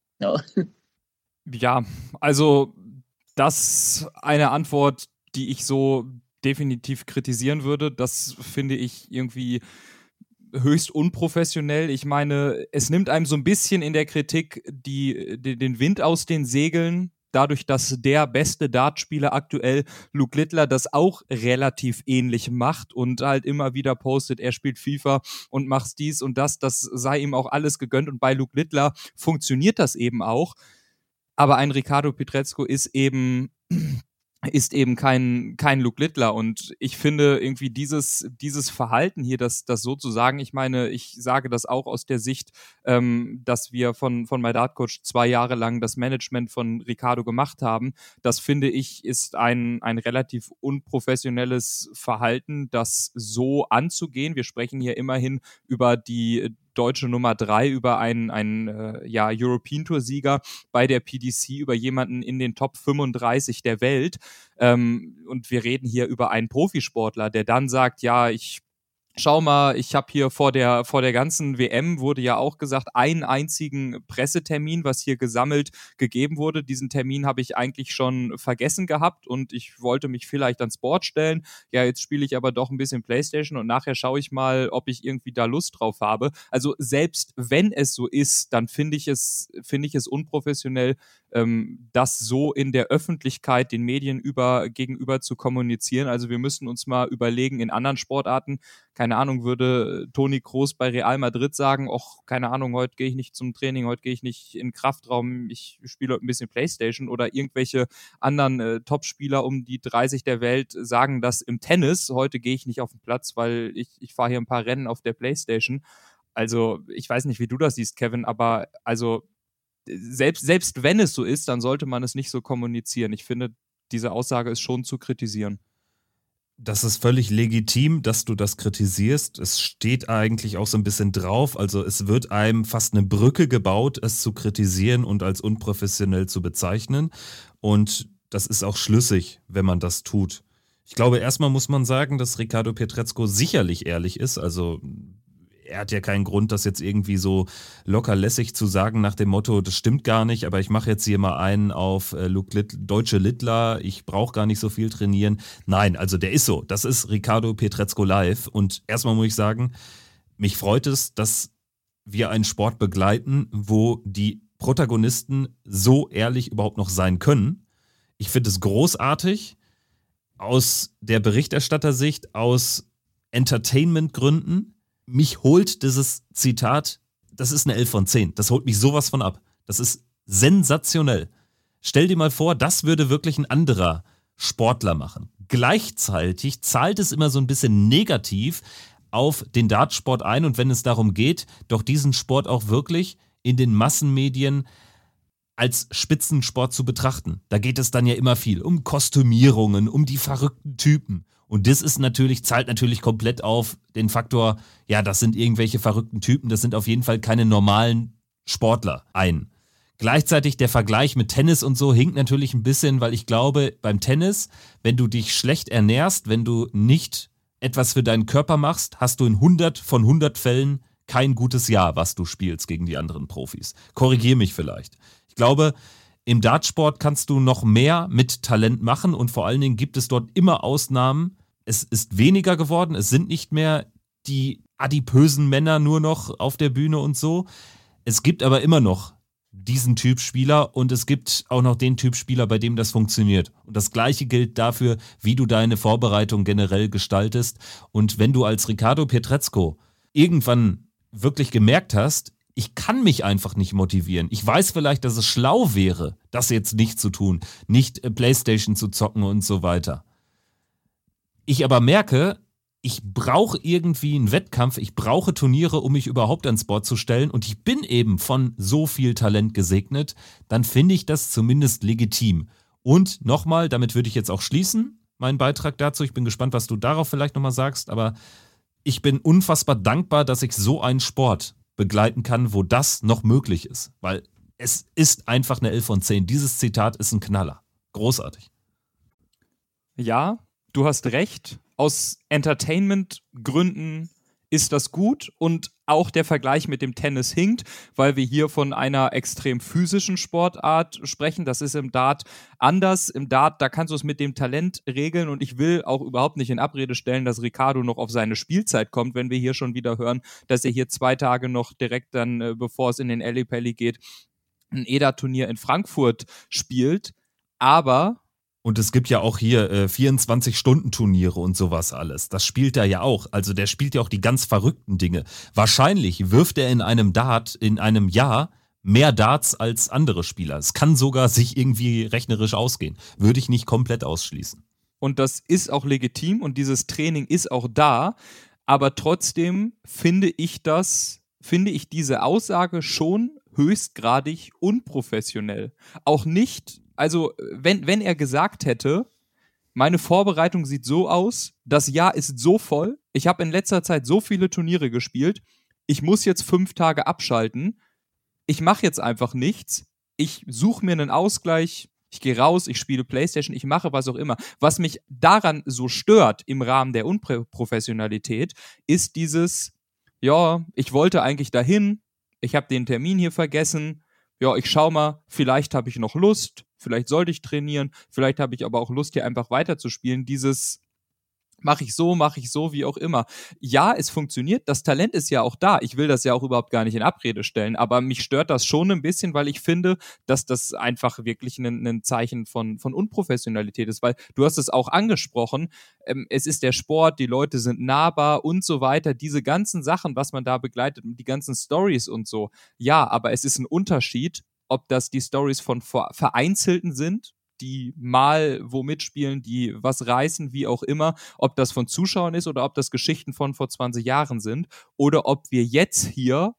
Ja, also das eine Antwort, die ich so definitiv kritisieren würde. Das finde ich irgendwie höchst unprofessionell. Ich meine, es nimmt einem so ein bisschen in der Kritik den Wind aus den Segeln, dadurch, dass der beste Dartspieler aktuell, Luke Littler, das auch relativ ähnlich macht und halt immer wieder postet, er spielt FIFA und macht dies und das sei ihm auch alles gegönnt, und bei Luke Littler funktioniert das eben auch. Aber ein Ricardo Pietrezco ist eben kein Luke Littler, und ich finde irgendwie dieses Verhalten hier, das sozusagen, ich meine, ich sage das auch aus der Sicht, dass wir von My Dart Coach 2 Jahre lang das Management von Ricardo gemacht haben, das finde ich ist ein relativ unprofessionelles Verhalten, das so anzugehen. Wir sprechen hier immerhin über die deutsche Nummer 3, über einen European Tour Sieger bei der PDC, über jemanden in den Top 35 der Welt. Und wir reden hier über einen Profisportler, der dann sagt, ja, schau mal, ich habe hier vor der ganzen WM wurde ja auch gesagt, einen einzigen Pressetermin, was hier gesammelt gegeben wurde. Diesen Termin habe ich eigentlich schon vergessen gehabt, und ich wollte mich vielleicht ans Board stellen. Ja, jetzt spiele ich aber doch ein bisschen Playstation, und nachher schaue ich mal, ob ich irgendwie da Lust drauf habe. Also selbst wenn es so ist, dann finde ich es unprofessionell, das so in der Öffentlichkeit den Medien gegenüber zu kommunizieren. Also wir müssten uns mal überlegen, in anderen Sportarten, keine Ahnung, würde Toni Kroos bei Real Madrid sagen, ach, keine Ahnung, heute gehe ich nicht zum Training, heute gehe ich nicht in den Kraftraum, ich spiele heute ein bisschen Playstation, oder irgendwelche anderen Topspieler um die 30 der Welt sagen das im Tennis, heute gehe ich nicht auf den Platz, weil ich fahre hier ein paar Rennen auf der Playstation. Also ich weiß nicht, wie du das siehst, Kevin, aber also selbst wenn es so ist, dann sollte man es nicht so kommunizieren. Ich finde, diese Aussage ist schon zu kritisieren. Das ist völlig legitim, dass du das kritisierst. Es steht eigentlich auch so ein bisschen drauf. Also es wird einem fast eine Brücke gebaut, es zu kritisieren und als unprofessionell zu bezeichnen. Und das ist auch schlüssig, wenn man das tut. Ich glaube, erstmal muss man sagen, dass Riccardo Pietrezco sicherlich ehrlich ist. Also er hat ja keinen Grund, das jetzt irgendwie so locker lässig zu sagen nach dem Motto, das stimmt gar nicht, aber ich mache jetzt hier mal einen auf deutsche Littler, ich brauche gar nicht so viel trainieren. Nein, also der ist so. Das ist Riccardo Pietrezco live. Und erstmal muss ich sagen, mich freut es, dass wir einen Sport begleiten, wo die Protagonisten so ehrlich überhaupt noch sein können. Ich finde es großartig aus der Berichterstattersicht, aus Entertainment-Gründen. Mich holt dieses Zitat, das ist eine 11 von 10. Das holt mich sowas von ab. Das ist sensationell. Stell dir mal vor, das würde wirklich ein anderer Sportler machen. Gleichzeitig zahlt es immer so ein bisschen negativ auf den Dartsport ein und wenn es darum geht, doch diesen Sport auch wirklich in den Massenmedien als Spitzensport zu betrachten. Da geht es dann ja immer viel um Kostümierungen, um die verrückten Typen. Und das ist zahlt natürlich komplett auf den Faktor, ja, das sind irgendwelche verrückten Typen, das sind auf jeden Fall keine normalen Sportler ein. Gleichzeitig der Vergleich mit Tennis und so hinkt natürlich ein bisschen, weil ich glaube, beim Tennis, wenn du dich schlecht ernährst, wenn du nicht etwas für deinen Körper machst, hast du in 100 von 100 Fällen kein gutes Jahr, was du spielst gegen die anderen Profis. Korrigier mich vielleicht. Ich glaube, im Dartsport kannst du noch mehr mit Talent machen und vor allen Dingen gibt es dort immer Ausnahmen. Es ist weniger geworden, es sind nicht mehr die adipösen Männer nur noch auf der Bühne und so. Es gibt aber immer noch diesen Typ Spieler und es gibt auch noch den Typ Spieler, bei dem das funktioniert. Und das Gleiche gilt dafür, wie du deine Vorbereitung generell gestaltest. Und wenn du als Riccardo Pietrezco irgendwann wirklich gemerkt hast, ich kann mich einfach nicht motivieren. Ich weiß vielleicht, dass es schlau wäre, das jetzt nicht zu tun, nicht PlayStation zu zocken und so weiter. Ich aber merke, ich brauche irgendwie einen Wettkampf, ich brauche Turniere, um mich überhaupt ans Board zu stellen und ich bin eben von so viel Talent gesegnet, dann finde ich das zumindest legitim. Und nochmal, damit würde ich jetzt auch schließen, meinen Beitrag dazu. Ich bin gespannt, was du darauf vielleicht nochmal sagst, aber ich bin unfassbar dankbar, dass ich so einen Sport begleiten kann, wo das noch möglich ist. Weil es ist einfach eine 11 von 10. Dieses Zitat ist ein Knaller. Großartig. Ja, du hast recht. Aus Entertainment-Gründen ist das gut und auch der Vergleich mit dem Tennis hinkt, weil wir hier von einer extrem physischen Sportart sprechen. Das ist im Dart anders. Im Dart, da kannst du es mit dem Talent regeln und ich will auch überhaupt nicht in Abrede stellen, dass Riccardo noch auf seine Spielzeit kommt, wenn wir hier schon wieder hören, dass er hier 2 Tage noch direkt dann, bevor es in den Ellipelli geht, ein EDA-Turnier in Frankfurt spielt. Aber und es gibt ja auch hier 24-Stunden-Turniere und sowas alles. Das spielt er ja auch. Also der spielt ja auch die ganz verrückten Dinge. Wahrscheinlich wirft er in einem Jahr mehr Darts als andere Spieler. Es kann sogar sich irgendwie rechnerisch ausgehen. Würde ich nicht komplett ausschließen. Und das ist auch legitim und dieses Training ist auch da. Aber trotzdem finde ich diese Aussage schon höchstgradig unprofessionell. Auch nicht. Also, wenn er gesagt hätte, meine Vorbereitung sieht so aus, das Jahr ist so voll, ich habe in letzter Zeit so viele Turniere gespielt, ich muss jetzt 5 Tage abschalten, ich mache jetzt einfach nichts, ich suche mir einen Ausgleich, ich gehe raus, ich spiele PlayStation, ich mache was auch immer. Was mich daran so stört im Rahmen der Unprofessionalität, ist dieses, ja, ich wollte eigentlich dahin, ich habe den Termin hier vergessen, ja, ich schau mal, vielleicht habe ich noch Lust, vielleicht sollte ich trainieren, vielleicht habe ich aber auch Lust, hier einfach weiterzuspielen. Dieses mache ich so, wie auch immer. Ja, es funktioniert, das Talent ist ja auch da. Ich will das ja auch überhaupt gar nicht in Abrede stellen, aber mich stört das schon ein bisschen, weil ich finde, dass das einfach wirklich ein Zeichen von Unprofessionalität ist, weil du hast es auch angesprochen, es ist der Sport, die Leute sind nahbar und so weiter, diese ganzen Sachen, was man da begleitet, die ganzen Stories und so. Ja, aber es ist ein Unterschied, ob das die Stories von Vereinzelten sind, die mal wo mitspielen, die was reißen, wie auch immer, ob das von Zuschauern ist oder ob das Geschichten von vor 20 Jahren sind oder ob wir jetzt hier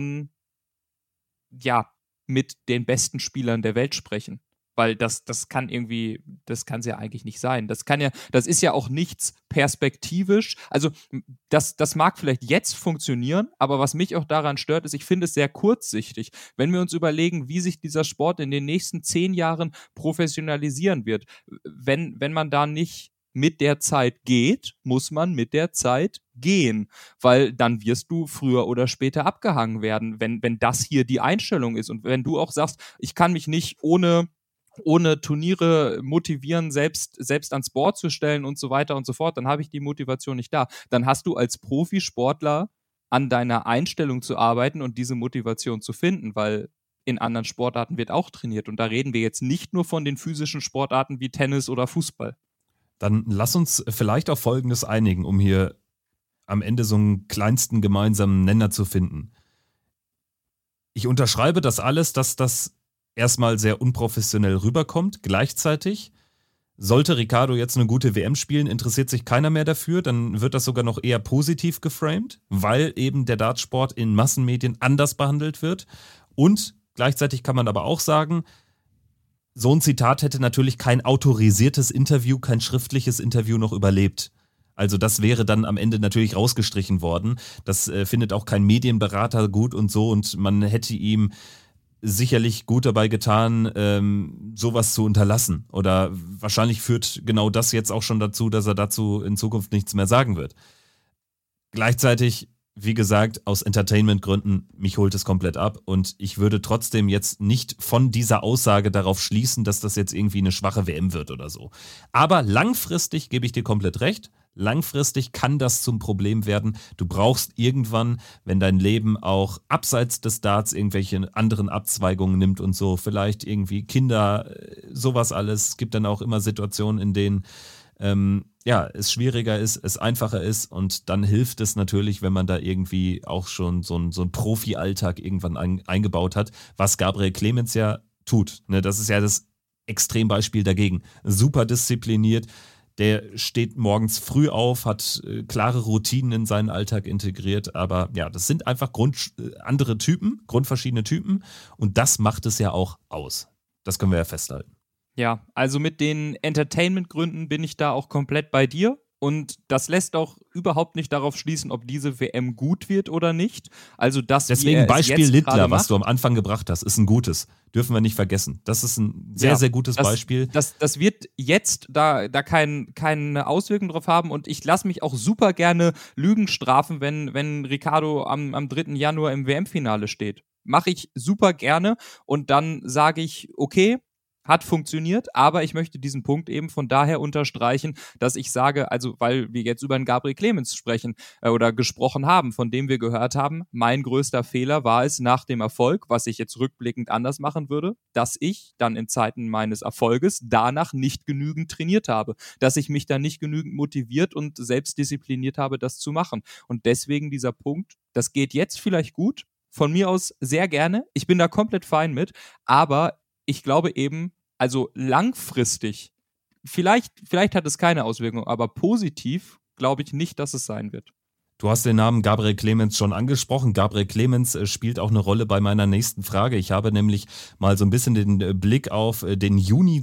mit den besten Spielern der Welt sprechen. Weil das kann es ja eigentlich nicht sein. Das ist ja auch nichts perspektivisch. Also das mag vielleicht jetzt funktionieren, aber was mich auch daran stört, ist, ich finde es sehr kurzsichtig. Wenn wir uns überlegen, wie sich dieser Sport in den nächsten 10 Jahren professionalisieren wird, wenn man da nicht mit der Zeit geht, muss man mit der Zeit gehen, weil dann wirst du früher oder später abgehangen werden, wenn das hier die Einstellung ist. Und wenn du auch sagst, ich kann mich nicht ohne Turniere motivieren, selbst ans Board zu stellen und so weiter und so fort, dann habe ich die Motivation nicht da. Dann hast du als Profisportler an deiner Einstellung zu arbeiten und diese Motivation zu finden, weil in anderen Sportarten wird auch trainiert. Und da reden wir jetzt nicht nur von den physischen Sportarten wie Tennis oder Fußball. Dann lass uns vielleicht auf Folgendes einigen, um hier am Ende so einen kleinsten gemeinsamen Nenner zu finden. Ich unterschreibe das alles, dass das erstmal sehr unprofessionell rüberkommt. Gleichzeitig sollte Riccardo jetzt eine gute WM spielen, interessiert sich keiner mehr dafür, dann wird das sogar noch eher positiv geframed, weil eben der Dartsport in Massenmedien anders behandelt wird. Und gleichzeitig kann man aber auch sagen, so ein Zitat hätte natürlich kein autorisiertes Interview, kein schriftliches Interview noch überlebt. Also das wäre dann am Ende natürlich rausgestrichen worden. Das findet auch kein Medienberater gut und so, und man hätte ihm sicherlich gut dabei getan, sowas zu unterlassen. Oder wahrscheinlich führt genau das jetzt auch schon dazu, dass er dazu in Zukunft nichts mehr sagen wird. Gleichzeitig, wie gesagt, aus Entertainment-Gründen, mich holt es komplett ab, und ich würde trotzdem jetzt nicht von dieser Aussage darauf schließen, dass das jetzt irgendwie eine schwache WM wird oder so. Aber langfristig gebe ich dir komplett recht. Langfristig kann das zum Problem werden. Du brauchst irgendwann, wenn dein Leben auch abseits des Darts irgendwelche anderen Abzweigungen nimmt und so, vielleicht irgendwie Kinder, sowas alles. Es gibt dann auch immer Situationen, in denen es schwieriger ist, es einfacher ist, und dann hilft es natürlich, wenn man da irgendwie auch schon so einen Profi-Alltag irgendwann eingebaut hat, was Gabriel Clemens ja tut. Ne, das ist ja das Extrembeispiel dagegen. Super diszipliniert. Der steht morgens früh auf, hat klare Routinen in seinen Alltag integriert, aber ja, das sind einfach andere Typen, grundverschiedene Typen, und das macht es ja auch aus. Das können wir ja festhalten. Ja, also mit den Entertainment-Gründen bin ich da auch komplett bei dir, und das lässt auch überhaupt nicht darauf schließen, ob diese WM gut wird oder nicht. Also deswegen Beispiel Littler, was du am Anfang gebracht hast, ist ein gutes. Dürfen wir nicht vergessen. Das ist ein sehr, sehr gutes Beispiel. Das wird jetzt da keine Auswirkungen drauf haben, und ich lasse mich auch super gerne Lügen strafen, wenn Riccardo am 3. Januar im WM-Finale steht. Mache ich super gerne, und dann sage ich, okay, hat funktioniert, aber ich möchte diesen Punkt eben von daher unterstreichen, dass ich sage, also weil wir jetzt über den Gabriel Clemens sprechen oder gesprochen haben, von dem wir gehört haben, mein größter Fehler war es nach dem Erfolg, was ich jetzt rückblickend anders machen würde, dass ich dann in Zeiten meines Erfolges danach nicht genügend trainiert habe, dass ich mich dann nicht genügend motiviert und selbst diszipliniert habe, das zu machen. Und deswegen dieser Punkt, das geht jetzt vielleicht gut, von mir aus sehr gerne, ich bin da komplett fein mit, aber ich glaube eben, also langfristig, vielleicht hat es keine Auswirkung, aber positiv glaube ich nicht, dass es sein wird. Du hast den Namen Gabriel Clemens schon angesprochen. Gabriel Clemens spielt auch eine Rolle bei meiner nächsten Frage. Ich habe nämlich mal so ein bisschen den Blick auf den Juni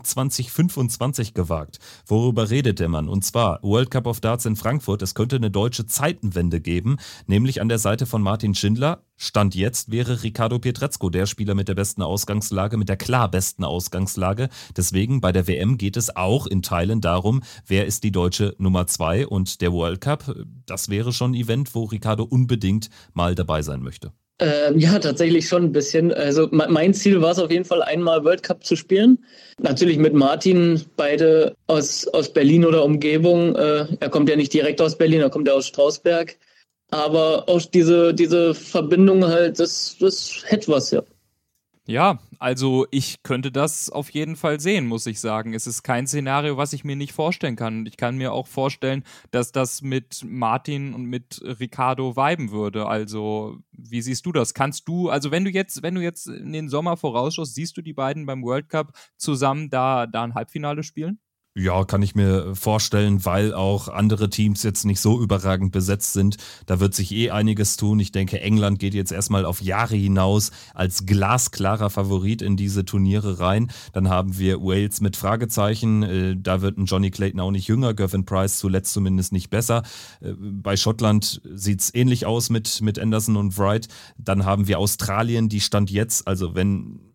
2025 gewagt. Worüber redet der Mann? Und zwar World Cup of Darts in Frankfurt. Es könnte eine deutsche Zeitenwende geben, nämlich an der Seite von Martin Schindler. Stand jetzt wäre Riccardo Pietrezco der Spieler mit der besten Ausgangslage, mit der klar besten Ausgangslage. Deswegen bei der WM geht es auch in Teilen darum, wer ist die deutsche Nummer 2, und der World Cup, das wäre schon ein Event, wo Riccardo unbedingt mal dabei sein möchte. Ja, tatsächlich schon ein bisschen. Also mein Ziel war es auf jeden Fall, einmal World Cup zu spielen. Natürlich mit Martin, beide aus Berlin oder Umgebung. Er kommt ja nicht direkt aus Berlin, er kommt ja aus Strausberg. Aber auch diese Verbindung halt, das hätte was, ja. Ja, also ich könnte das auf jeden Fall sehen, muss ich sagen. Es ist kein Szenario, was ich mir nicht vorstellen kann. Ich kann mir auch vorstellen, dass das mit Martin und mit Riccardo viben würde. Also, wie siehst du das? Kannst du, also wenn du jetzt in den Sommer vorausschaust, siehst du die beiden beim World Cup zusammen da ein Halbfinale spielen? Ja, kann ich mir vorstellen, weil auch andere Teams jetzt nicht so überragend besetzt sind. Da wird sich einiges tun. Ich denke, England geht jetzt erstmal auf Jahre hinaus als glasklarer Favorit in diese Turniere rein. Dann haben wir Wales mit Fragezeichen. Da wird ein Johnny Clayton auch nicht jünger, Gervin Price zuletzt zumindest nicht besser. Bei Schottland sieht's ähnlich aus mit Anderson und Wright. Dann haben wir Australien, die Stand jetzt, also wenn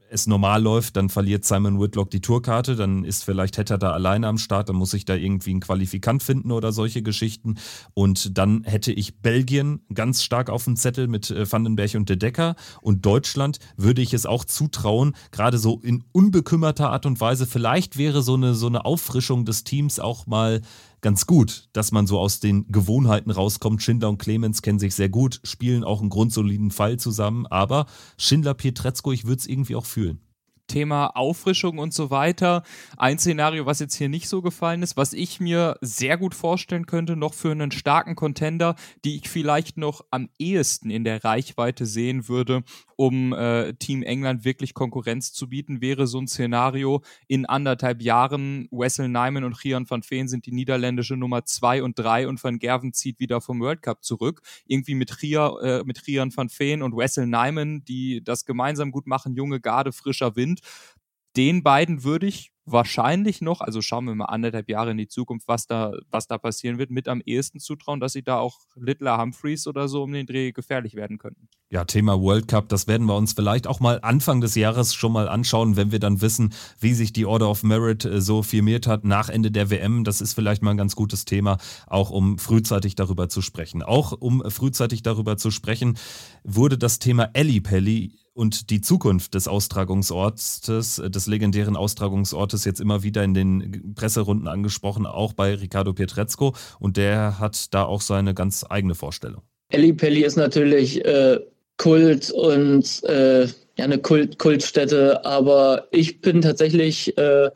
es normal läuft, dann verliert Simon Whitlock die Tourkarte, dann ist vielleicht Hetter da alleine am Start, dann muss ich da irgendwie einen Qualifikant finden oder solche Geschichten. Und dann hätte ich Belgien ganz stark auf dem Zettel mit Vandenberg und De Decker. Und Deutschland würde ich es auch zutrauen, gerade so in unbekümmerter Art und Weise. Vielleicht wäre so eine Auffrischung des Teams auch mal ganz gut, dass man so aus den Gewohnheiten rauskommt. Schindler und Clemens kennen sich sehr gut, spielen auch einen grundsoliden Fall zusammen, aber Schindler, Pietrezco, ich würde es irgendwie auch fühlen. Thema Auffrischung und so weiter. Ein Szenario, was jetzt hier nicht so gefallen ist, was ich mir sehr gut vorstellen könnte, noch für einen starken Contender, die ich vielleicht noch am ehesten in der Reichweite sehen würde, um Team England wirklich Konkurrenz zu bieten, wäre so ein Szenario in 1,5 Jahren. Wessel Nijman und Gian van Veen sind die niederländische Nummer 2 und 3 und Van Gerwen zieht wieder vom World Cup zurück. Irgendwie mit Gian van Veen und Wessel Nijman, die das gemeinsam gut machen, junge Garde, frischer Wind. Den beiden würde ich wahrscheinlich noch, also schauen wir mal 1,5 Jahre in die Zukunft, was da passieren wird, mit am ehesten zutrauen, dass sie da auch Littler, Humphreys oder so um den Dreh gefährlich werden könnten. Ja, Thema World Cup, das werden wir uns vielleicht auch mal Anfang des Jahres schon mal anschauen, wenn wir dann wissen, wie sich die Order of Merit so firmiert hat nach Ende der WM. Das ist vielleicht mal ein ganz gutes Thema, auch um frühzeitig darüber zu sprechen. Auch um frühzeitig darüber zu sprechen, wurde das Thema Ellipelli und die Zukunft des Austragungsortes, des legendären Austragungsortes jetzt immer wieder in den Presserunden angesprochen, auch bei Riccardo Pietrezco. Und der hat da auch seine ganz eigene Vorstellung. Ellipelli ist natürlich Kult und eine Kultstätte, aber ich bin tatsächlich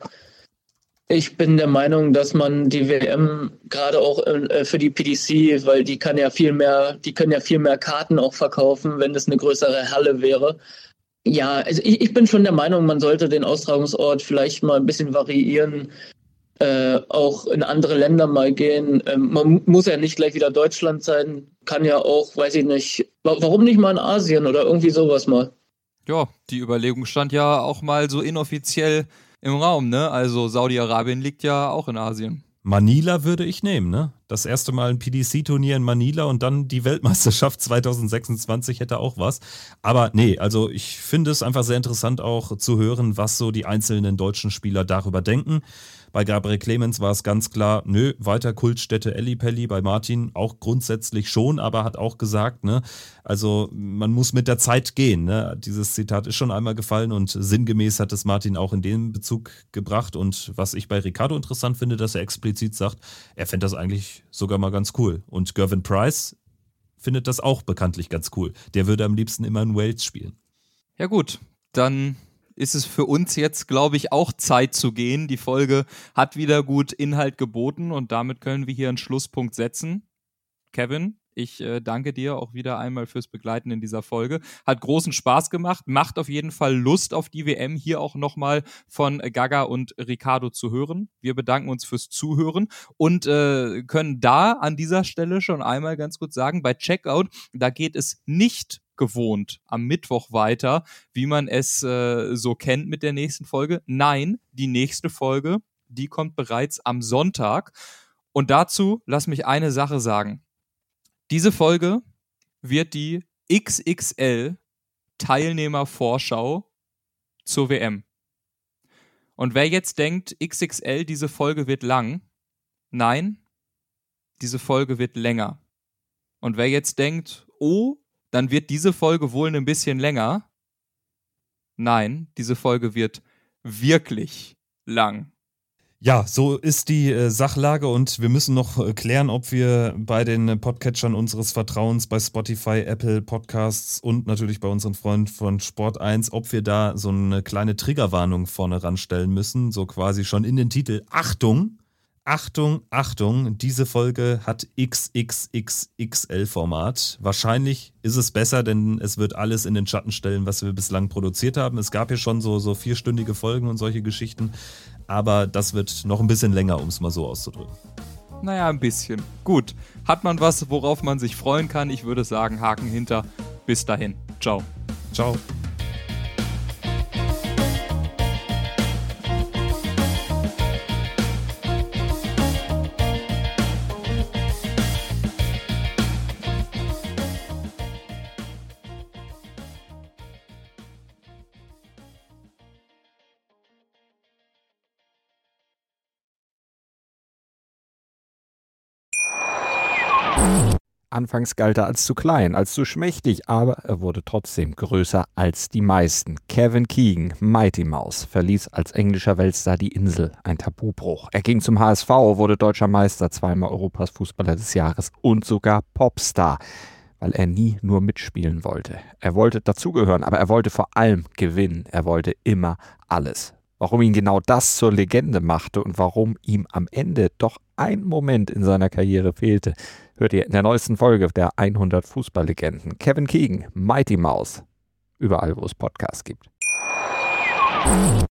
ich bin der Meinung, dass man die WM gerade auch für die PDC, weil die können ja viel mehr Karten auch verkaufen, wenn das eine größere Halle wäre. Ja, also ich bin schon der Meinung, man sollte den Austragungsort vielleicht mal ein bisschen variieren, auch in andere Länder mal gehen. Man muss ja nicht gleich wieder Deutschland sein, kann ja auch, weiß ich nicht, warum nicht mal in Asien oder irgendwie sowas mal. Ja, die Überlegung stand ja auch mal so inoffiziell im Raum, ne? Also Saudi-Arabien liegt ja auch in Asien. Manila würde ich nehmen, ne? Das erste Mal ein PDC-Turnier in Manila und dann die Weltmeisterschaft 2026 hätte auch was. Aber nee, also ich finde es einfach sehr interessant auch zu hören, was so die einzelnen deutschen Spieler darüber denken. Bei Gabriel Clemens war es ganz klar, nö, weiter Kultstätte Ellipelli. Bei Martin auch grundsätzlich schon, aber hat auch gesagt, ne, also man muss mit der Zeit gehen, ne. Dieses Zitat ist schon einmal gefallen und sinngemäß hat es Martin auch in dem Bezug gebracht. Und was ich bei Riccardo interessant finde, dass er explizit sagt, er fände das eigentlich sogar mal ganz cool. Und Gervin Price findet das auch bekanntlich ganz cool. Der würde am liebsten immer in Wales spielen. Ja gut, dann ist es für uns jetzt, glaube ich, auch Zeit zu gehen. Die Folge hat wieder gut Inhalt geboten und damit können wir hier einen Schlusspunkt setzen. Kevin, ich danke dir auch wieder einmal fürs Begleiten in dieser Folge. Hat großen Spaß gemacht, macht auf jeden Fall Lust auf die WM, hier auch nochmal von Gaga und Riccardo zu hören. Wir bedanken uns fürs Zuhören und können da an dieser Stelle schon einmal ganz kurz sagen, bei Checkout, da geht es nicht gewohnt am Mittwoch weiter, wie man es so kennt mit der nächsten Folge. Nein, die nächste Folge, die kommt bereits am Sonntag. Und dazu lass mich eine Sache sagen. Diese Folge wird die XXL Teilnehmervorschau zur WM. Und wer jetzt denkt, XXL, diese Folge wird lang, nein, diese Folge wird länger. Und wer jetzt denkt, oh, dann wird diese Folge wohl ein bisschen länger. Nein, diese Folge wird wirklich lang. Ja, so ist die Sachlage und wir müssen noch klären, ob wir bei den Podcatchern unseres Vertrauens, bei Spotify, Apple Podcasts und natürlich bei unseren Freunden von Sport1, ob wir da so eine kleine Triggerwarnung vorne ranstellen müssen, so quasi schon in den Titel. Achtung! Achtung, Achtung, diese Folge hat XXXXL-Format. Wahrscheinlich ist es besser, denn es wird alles in den Schatten stellen, was wir bislang produziert haben. Es gab ja schon so 4-stündige Folgen und solche Geschichten, aber das wird noch ein bisschen länger, um es mal so auszudrücken. Naja, ein bisschen. Gut, hat man was, worauf man sich freuen kann? Ich würde sagen, Haken hinter. Bis dahin. Ciao. Ciao. Anfangs galt er als zu klein, als zu schmächtig, aber er wurde trotzdem größer als die meisten. Kevin Keegan, Mighty Mouse, verließ als englischer Weltstar die Insel, ein Tabubruch. Er ging zum HSV, wurde deutscher Meister, zweimal Europas Fußballer des Jahres und sogar Popstar, weil er nie nur mitspielen wollte. Er wollte dazugehören, aber er wollte vor allem gewinnen. Er wollte immer alles. Warum ihn genau das zur Legende machte und warum ihm am Ende doch ein Moment in seiner Karriere fehlte, hört ihr in der neuesten Folge der 100 Fußballlegenden. Kevin Keegan, Mighty Mouse, überall wo es Podcasts gibt.